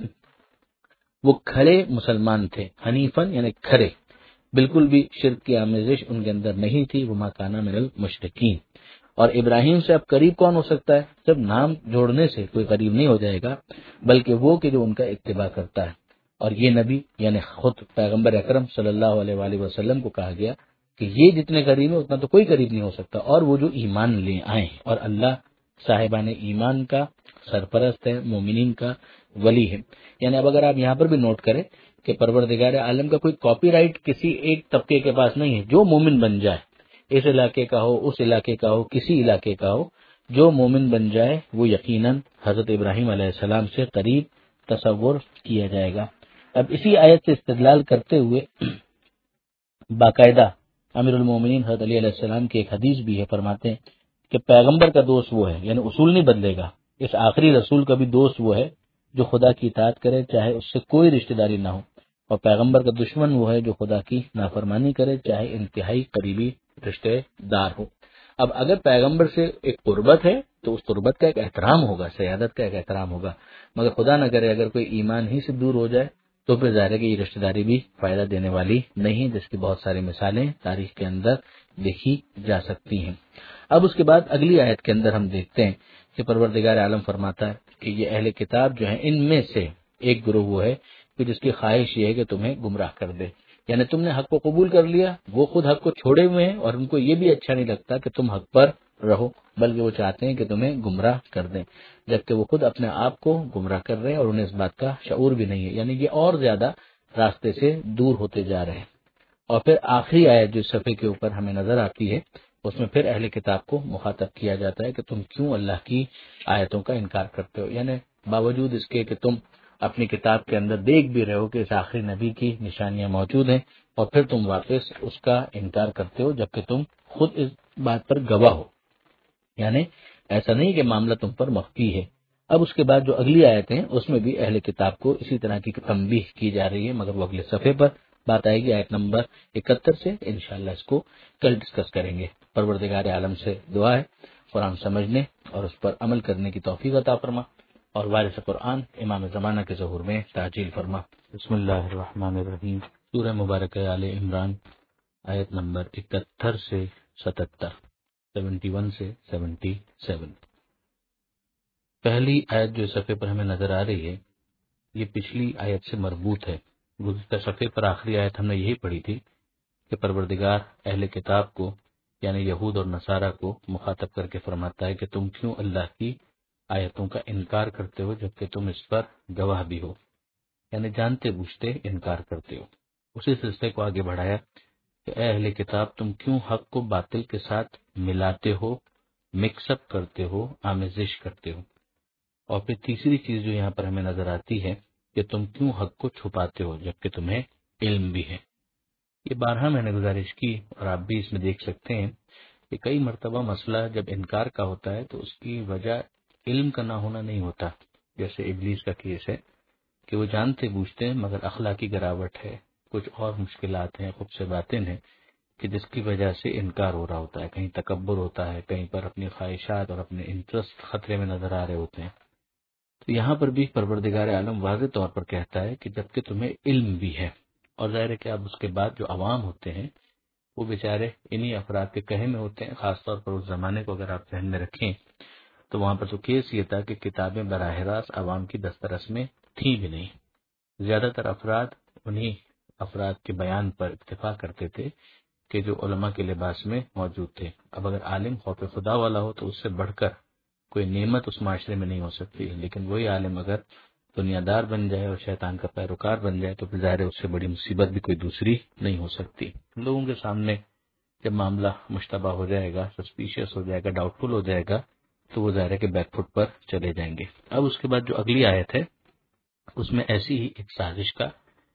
وہ کھڑے مسلمان تھے۔ حنیفن یعنی کھڑے، بالکل بھی شرک کی آمیزش ان کے اندر نہیں تھی۔ وما کانا من المشرکین۔ اور ابراہیم سے اب قریب کون ہو سکتا ہے؟ جب نام جوڑنے سے کوئی قریب نہیں ہو جائے گا، بلکہ وہ کہ جو ان کا اتباع کرتا ہے۔ اور یہ نبی یعنی خود پیغمبر اکرم صلی اللہ علیہ وآلہ وسلم کو کہا گیا کہ یہ جتنے قریب ہیں اتنا تو کوئی قریب نہیں ہو سکتا، اور وہ جو ایمان لے آئے ہیں، اور اللہ صاحبان ایمان کا سرپرست ہے، مومنین کا ولی ہے۔ یعنی اب اگر آپ یہاں پر بھی نوٹ کریں کہ پروردگار عالم کا کوئی کاپی رائٹ کسی ایک طبقے کے پاس نہیں ہے، جو مومن بن جائے، اس علاقے کا ہو، اس علاقے کا ہو، کسی علاقے کا ہو، جو مومن بن جائے وہ یقیناً حضرت ابراہیم علیہ السلام سے قریب تصور کیا جائے گا۔ اب اسی آیت سے استدلال کرتے ہوئے باقاعدہ امیر المومنین حضرت علی علیہ السلام کی ایک حدیث بھی ہے، فرماتے ہیں کہ پیغمبر کا دوست وہ ہے، یعنی اصول نہیں بدلے گا، اس آخری رسول کا بھی دوست وہ ہے جو خدا کی اطاعت کرے چاہے اس سے کوئی رشتہ داری نہ ہو، اور پیغمبر کا دشمن وہ ہے جو خدا کی نافرمانی کرے چاہے انتہائی قریبی رشتہ دار ہو۔ اب اگر پیغمبر سے ایک قربت ہے تو اس قربت کا ایک احترام ہوگا، سیادت کا ایک احترام ہوگا، مگر خدا نہ کرے اگر کوئی ایمان ہی سے دور ہو جائے تو پھر ظاہر ہے کہ یہ رشتہ داری بھی فائدہ دینے والی نہیں، جس کی بہت ساری مثالیں تاریخ کے اندر دیکھی جا سکتی ہیں۔ اب اس کے بعد اگلی آیت کے اندر ہم دیکھتے ہیں کہ پروردگار عالم فرماتا ہے کہ یہ اہل کتاب جو ہیں ان میں سے ایک گروہ وہ ہے کہ جس کی خواہش یہ ہے کہ تمہیں گمراہ کر دے، یعنی تم نے حق کو قبول کر لیا، وہ خود حق کو چھوڑے ہوئے ہیں، اور ان کو یہ بھی اچھا نہیں لگتا کہ تم حق پر رہو، بلکہ وہ چاہتے ہیں کہ تمہیں گمراہ کر دیں، جبکہ وہ خود اپنے آپ کو گمراہ کر رہے ہیں اور انہیں اس بات کا شعور بھی نہیں ہے، یعنی یہ اور زیادہ راستے سے دور ہوتے جا رہے ہیں۔ اور پھر آخری آیت جو صفحے کے اوپر ہمیں نظر آتی ہے، اس میں پھر اہل کتاب کو مخاطب کیا جاتا ہے کہ تم کیوں اللہ کی آیتوں کا انکار کرتے ہو، یعنی باوجود اس کے کہ تم اپنی کتاب کے اندر دیکھ بھی رہے ہو کہ اس آخری نبی کی نشانیاں موجود ہیں، اور پھر تم واپس اس کا انکار کرتے ہو جبکہ تم خود اس بات پر گواہ ہو، یعنی ایسا نہیں کہ معاملہ تم پر مخفی ہے۔ اب اس کے بعد جو اگلی آیتیں ہیں اس میں بھی اہل کتاب کو اسی طرح کی تنبیہ کی جا رہی ہے، مگر وہ اگلے صفحے پر بات آئے گی، آیت نمبر 71 سے انشاءاللہ اس کو کل ڈسکس کریں گے۔ پروردگار عالم سے دعا ہے قرآن سمجھنے اور اس پر عمل کرنے کی توفیق عطا فرما، اور وارث قرآن امام زمانہ کے ظہور میں تعجیل فرما۔ بسم اللہ الرحمن الرحیم۔ سورہ مبارکہ آل عمران، آیت نمبر 71 سے 77، 71 سے 77۔ پہلی آیت جو صفحے پر ہمیں نظر آ رہی ہے یہ پچھلی آیت سے مربوط ہے۔ گزشتہ صفحے پر آخری آیت ہم نے یہی پڑھی تھی کہ پروردگار اہل کتاب کو یعنی یہود اور نصارہ کو مخاطب کر کے فرماتا ہے کہ تم کیوں اللہ کی آیتوں کا انکار کرتے ہو جبکہ تم اس پر گواہ بھی ہو، یعنی جانتے بوجھتے انکار کرتے ہو۔ اسی سلسلے کو آگے بڑھایا کہ اے اہل کتاب تم کیوں حق کو باطل کے ساتھ ملاتے ہو، مکس اپ کرتے ہو، آمیزش کرتے ہو۔ اور پھر تیسری چیز جو یہاں پر ہمیں نظر آتی ہے کہ تم کیوں حق کو چھپاتے ہو جبکہ تمہیں علم بھی ہے۔ یہ بارہا میں نے گزارش کی اور آپ بھی اس میں دیکھ سکتے ہیں کہ کئی مرتبہ مسئلہ جب انکار کا ہوتا ہے تو اس کی وجہ علم کا نہ ہونا نہیں ہوتا، جیسے ابلیس کا کیس ہے کہ وہ جانتے بوجھتے ہیں مگر اخلاقی گراوٹ ہے، کچھ اور مشکلات ہیں، خود سے باتیں ہیں کہ جس کی وجہ سے انکار ہو رہا ہوتا ہے، کہیں تکبر ہوتا ہے، کہیں پر اپنی خواہشات اور اپنے انٹرسٹ خطرے میں نظر آ رہے ہوتے ہیں۔ تو یہاں پر بھی پروردگار عالم واضح طور پر کہتا ہے کہ جبکہ تمہیں علم بھی ہے، اور ظاہر ہے کہ اب اس کے بعد جو عوام ہوتے ہیں وہ بیچارے انہی افراد کے کہے میں ہوتے ہیں، خاص طور پر اس زمانے کو اگر آپ ذہن میں رکھیں تو وہاں پر تو کیس یہ تھا کہ کتابیں براہ راست عوام کی دسترس میں تھیں بھی نہیں، زیادہ تر افراد انہی افراد کے بیان پر اکتفا کرتے تھے کہ جو علماء کے لباس میں موجود تھے۔ اب اگر عالم خوف خدا والا ہو تو اس سے بڑھ کر کوئی نعمت اس معاشرے میں نہیں ہو سکتی، لیکن وہی عالم اگر دنیا دار بن جائے اور شیطان کا پیروکار بن جائے تو ظاہر ہے اس سے بڑی مصیبت بھی کوئی دوسری نہیں ہو سکتی۔ لوگوں کے سامنے جب معاملہ مشتبہ ہو جائے گا، سسپیشیس ہو جائے گا، ڈاؤٹ فل ہو جائے گا تو وہ ظاہر ہے کہ بیک فٹ پر چلے جائیں گے۔ اب اس کے بعد جو اگلی آیت ہے اس میں ایسی ہی ایک سازش کا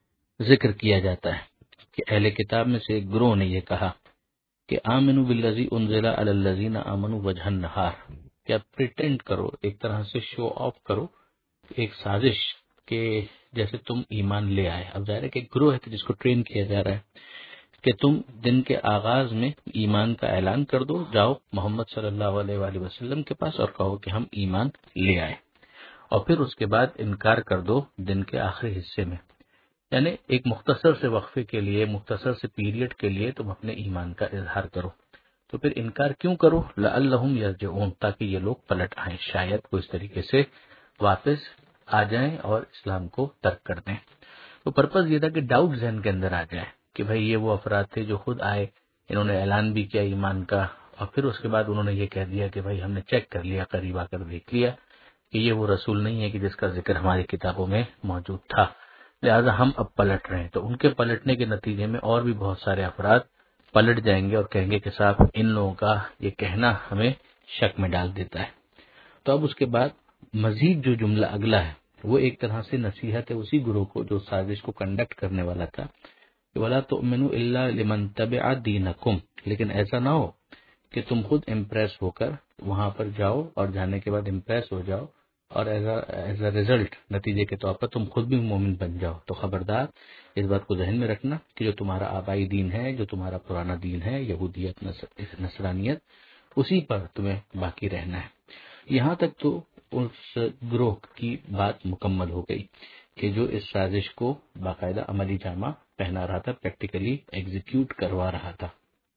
ذکر کیا جاتا ہے کہ اہل کتاب میں سے ایک گروہ نے یہ کہا کہ آمنوا بالذی انزل علی الذین آمنوا وجہ النہار، کہ آپ پریٹینڈ کرو، ایک طرح سے شو آف کرو، ایک سازش کہ جیسے تم ایمان لے آئے۔ اب ظاہر ہے کہ ایک گروہ ہے کہ جس کو ٹرین کیا جا رہا ہے کہ تم دن کے آغاز میں ایمان کا اعلان کر دو، جاؤ محمد صلی اللہ علیہ وآلہ وسلم کے پاس اور کہو کہ ہم ایمان لے آئے، اور پھر اس کے بعد انکار کر دو دن کے آخری حصے میں، یعنی ایک مختصر سے وقفے کے لیے، مختصر سے پیریڈ کے لیے تم اپنے ایمان کا اظہار کرو۔ تو پھر انکار کیوں کرو؟ لعلہم یرجعون، تاکہ یہ لوگ پلٹ آئیں، شاید وہ اس طریقے سے واپس آ جائیں اور اسلام کو ترک کر دیں۔ تو پرپز یہ تھا کہ ڈاؤٹ ذہن کے اندر آ جائے کہ بھئی یہ وہ افراد تھے جو خود آئے، انہوں نے اعلان بھی کیا ایمان کا، اور پھر اس کے بعد انہوں نے یہ کہہ دیا کہ بھئی ہم نے چیک کر لیا، قریب آ کر دیکھ لیا کہ یہ وہ رسول نہیں ہے کہ جس کا ذکر ہماری کتابوں میں موجود تھا، لہذا ہم اب پلٹ رہے ہیں۔ تو ان کے پلٹنے کے نتیجے میں اور بھی بہت سارے افراد پلٹ جائیں گے اور کہیں گے کہ صاحب ان لوگوں کا یہ کہنا ہمیں شک میں ڈال دیتا ہے۔ تو اب اس کے بعد مزید جو جملہ اگلا ہے وہ ایک طرح سے نصیحت ہے اسی گروہ کو جو سازش کو کنڈکٹ کرنے والا تھا کہ وَلَا تُؤْمِنُوا إِلَّا لِمَن تَبِعَ دِينَكُمْ، لیکن ایسا نہ ہو کہ تم خود امپریس ہو کر وہاں پر جاؤ اور جانے کے بعد امپریس ہو جاؤ اور ایز اے ریزلٹ نتیجے کے طور پر تم خود بھی مومن بن جاؤ۔ تو خبردار اس بات کو ذہن میں رکھنا کہ جو تمہارا آبائی دین ہے، جو تمہارا پرانا دین ہے، یہودیت نصرانیت، اسی پر تمہیں باقی رہنا ہے۔ یہاں تک تو اس گروہ کی بات مکمل ہو گئی کہ جو اس سازش کو باقاعدہ عملی جامہ پہنا رہا تھا، پریکٹیکلی ایگزیکیوٹ کروا رہا تھا۔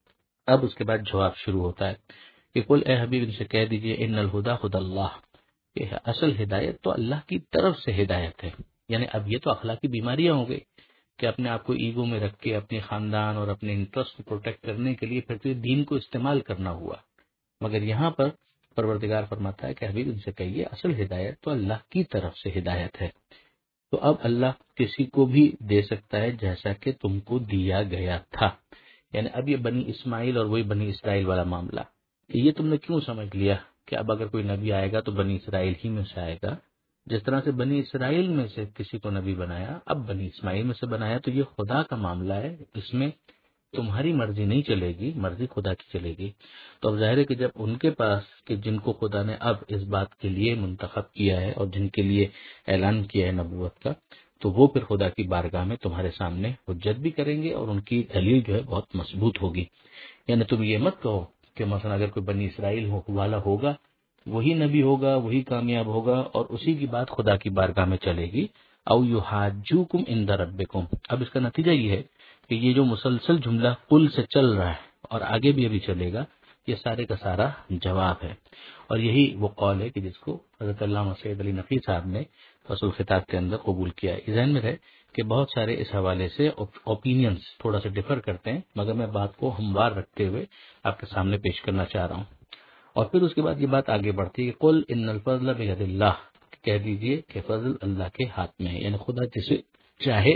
اب اس کے بعد جواب شروع ہوتا ہے کہ قل اے حبیب ان سے کہہ دیجئے ان الہدی ہدی اللہ، کہ اصل ہدایت تو اللہ کی طرف سے ہدایت ہے۔ یعنی اب یہ تو اخلاقی بیماریاں ہو گئی کہ اپنے آپ کو ایگو میں رکھ کے اپنے خاندان اور اپنے انٹرسٹ کو پروٹیکٹ کرنے کے لیے پھر تو دین کو استعمال کرنا ہوا، مگر یہاں پر پروردگار فرماتا ہے کہ حبیب ان سے کہیے اصل ہدایت تو اللہ کی طرف سے ہدایت ہے. تو اب اللہ کسی کو بھی دے سکتا ہے جیسا کہ تم کو دیا گیا تھا. یعنی اب یہ بنی اسماعیل اور وہی بنی اسرائیل والا معاملہ، یہ تم نے کیوں سمجھ لیا کہ اب اگر کوئی نبی آئے گا تو بنی اسرائیل ہی میں سے آئے گا؟ جس طرح سے بنی اسرائیل میں سے کسی کو نبی بنایا، اب بنی اسماعیل میں سے بنایا، تو یہ خدا کا معاملہ ہے، اس میں تمہاری مرضی نہیں چلے گی، مرضی خدا کی چلے گی. تو اب ظاہر ہے کہ جب ان کے پاس کہ جن کو خدا نے اب اس بات کے لیے منتخب کیا ہے اور جن کے لیے اعلان کیا ہے نبوت کا، تو وہ پھر خدا کی بارگاہ میں تمہارے سامنے حجت بھی کریں گے اور ان کی دلیل جو ہے بہت مضبوط ہوگی. یعنی تم یہ مت کہو کہ مثلا اگر کوئی بنی اسرائیل والا ہوگا، وہی نبی ہوگا، وہی کامیاب ہوگا اور اسی کی بات خدا کی بارگاہ میں چلے گی. او یحاجوکم عند ربکم. اب اس کا نتیجہ یہ ہے کہ یہ جو مسلسل جملہ قل سے چل رہا ہے اور آگے بھی ابھی چلے گا، یہ سارے کا سارا جواب ہے. اور یہی وہ قول ہے کہ جس کو حضرت علامہ سید علی نقوی صاحب نے فصل الخطاب کے اندر قبول کیا ہے. یہ ذہن میں رہے کہ بہت سارے اس حوالے سے اوپینینز تھوڑا سا ڈفر کرتے ہیں، مگر میں بات کو ہموار رکھتے ہوئے آپ کے سامنے پیش کرنا چاہ رہا ہوں. اور پھر اس کے بعد یہ بات آگے بڑھتی ہے کہ قل ان الفضل بید اللہ، کہہ دیجئے کہ فضل اللہ کے ہاتھ میں ہے. یعنی خدا جسے چاہے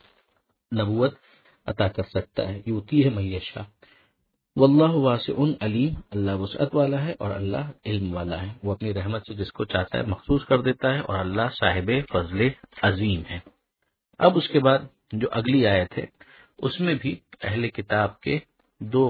نبوت عطا کر سکتا ہے، یوتی ہے من یشاء. واللہ واسع علیم، اللہ وسعت والا ہے اور اللہ علم والا ہے، وہ اپنی رحمت سے جس کو چاہتا ہے مخصوص کر دیتا ہے اور اللہ صاحب فضل عظیم ہے. اب اس کے بعد جو اگلی آیت ہے اس میں بھی اہل کتاب کے دو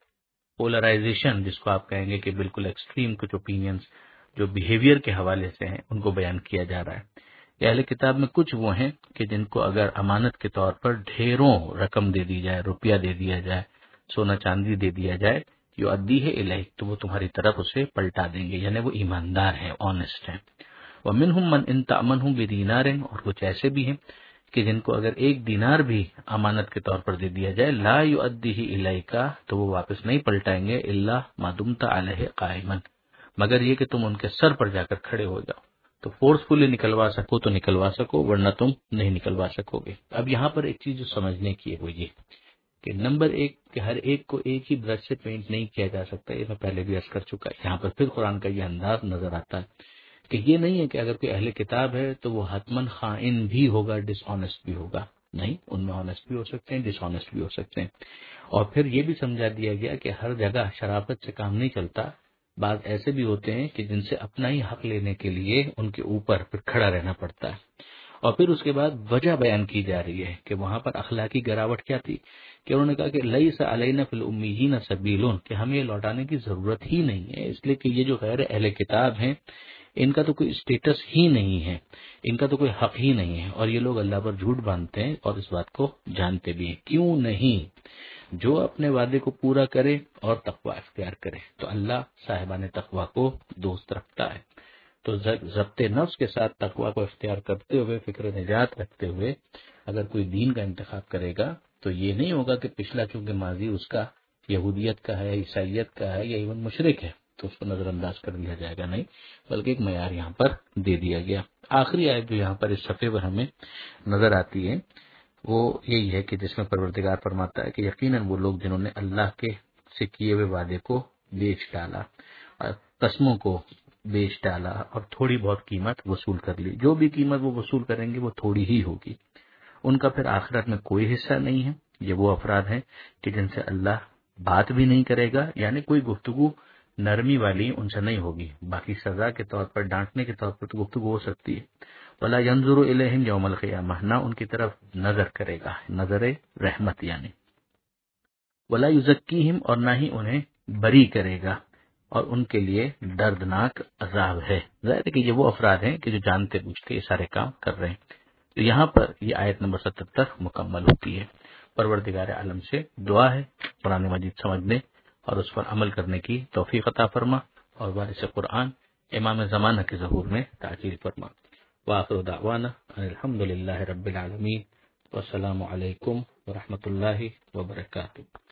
پولرائزیشن، جس کو آپ کہیں گے کہ بالکل ایکسٹریم کچھ اوپینینز جو بیہیویئر کے حوالے سے ہیں، ان کو بیان کیا جا رہا ہے. اہل کتاب میں کچھ وہ ہیں کہ جن کو اگر امانت کے طور پر ڈھیروں رقم دے دی جائے، روپیہ دے دیا جائے، سونا چاندی دے دیا جائے، جو ادی ہے الیک، تو وہ تمہاری طرف اسے پلٹا دیں گے، یعنی وہ ایماندار ہیں، آنےسٹ ہیں. ومنہم من ان تأمنہ بدینار، اور کچھ ایسے بھی ہیں کہ جن کو اگر ایک دینار بھی امانت کے طور پر دے دیا جائے، لا یؤدیہ الیک، تو وہ واپس نہیں پلٹائیں گے، الا ما دمت علیہ قائما، مگر یہ کہ تم ان کے سر پر جا کر کھڑے ہو جاؤ. تو فورسفلی نکلوا سکو تو نکلوا سکو، ورنہ تم نہیں نکلوا سکو گے. اب یہاں پر ایک چیز جو سمجھنے کی ہے وہ یہ کہ نمبر ایک کہ ہر ایک کو ایک ہی برش سے پینٹ نہیں کیا جا سکتا، یہ میں پہلے بھی عرض کر چکا. یہاں پر پھر قرآن کا یہ انداز نظر آتا ہے کہ یہ نہیں ہے کہ اگر کوئی اہل کتاب ہے تو وہ حتماً خائن بھی ہوگا، ڈس آنےسٹ بھی ہوگا. نہیں، ان میں آنےسٹ بھی ہو سکتے ہیں، ڈس آنےسٹ بھی ہو سکتے ہیں. اور پھر یہ بھی سمجھا دیا گیا کہ ہر جگہ شرافت سے کام نہیں چلتا، بعض ایسے بھی ہوتے ہیں کہ جن سے اپنا ہی حق لینے کے لیے ان کے اوپر پھر کھڑا رہنا پڑتا ہے. اور پھر اس کے بعد وجہ بیان کی جا رہی ہے کہ وہاں پر اخلاقی گراوٹ کیا تھی، کہ انہوں نے کہا کہ لیس علینا فی الامیین سبیل، کہ ہمیں یہ لوٹانے کی ضرورت ہی نہیں ہے، اس لیے کہ یہ جو غیر اہل کتاب ہیں ان کا تو کوئی اسٹیٹس ہی نہیں ہے، ان کا تو کوئی حق ہی نہیں ہے، اور یہ لوگ اللہ پر جھوٹ باندھتے ہیں اور اس بات کو جانتے بھی ہیں. کیوں نہیں؟ جو اپنے وعدے کو پورا کرے اور تقوی اختیار کرے تو اللہ صاحبان تقوی کو دوست رکھتا ہے. تو ضبط نفس کے ساتھ تقوی کو اختیار کرتے ہوئے، فکر نجات رکھتے ہوئے اگر کوئی دین کا انتخاب کرے گا تو یہ نہیں ہوگا کہ پچھلا چونکہ ماضی اس کا یہودیت کا ہے، عیسائیت کا ہے یا ایون مشرک ہے تو اس کو نظر انداز کر دیا جائے گا. نہیں، بلکہ ایک معیار یہاں پر دے دیا گیا. آخری آیت جو یہاں پر اس صفحے پر ہمیں نظر آتی ہے وہ یہی ہے کہ جس میں پروردگار فرماتا ہے کہ یقیناً وہ لوگ جنہوں نے اللہ کے سے کیے ہوئے وعدے کو بیچ ڈالا، قسموں کو بیچ ڈالا اور تھوڑی بہت قیمت وصول کر لی، جو بھی قیمت وہ وصول کریں گے وہ تھوڑی ہی ہوگی، ان کا پھر آخرت میں کوئی حصہ نہیں ہے. یہ وہ افراد ہیں کہ جن سے اللہ بات بھی نہیں کرے گا، یعنی کوئی گفتگو نرمی والی ان سے نہیں ہوگی، باقی سزا کے طور پر، ڈانٹنے کے طور پر تو گفتگو ہو سکتی ہے. ولا ينظر الیہم یوم القیامہ، نہ ان کی طرف نظر کرے گا، نظر رحمت یعنی. ولا یزکیہم، اور نہ ہی انہیں بری کرے گا، اور ان کے لیے دردناک عذاب ہے. ظاہر ہے کہ یہ وہ افراد ہیں کہ جو جانتے بوجھ کے یہ سارے کام کر رہے ہیں. تو یہاں پر یہ آیت نمبر 77 مکمل ہوتی ہے. پروردگار عالم سے دعا ہے قرآن مجید سمجھنے اور اس پر عمل کرنے کی توفیق عطا فرما، اور وارث قرآن امام زمانہ کے ظہور میں تعجیل فرما. وآخر دعوانا ان الحمد للہ رب العالمین، والسلام علیکم ورحمۃ اللہ وبرکاتہ.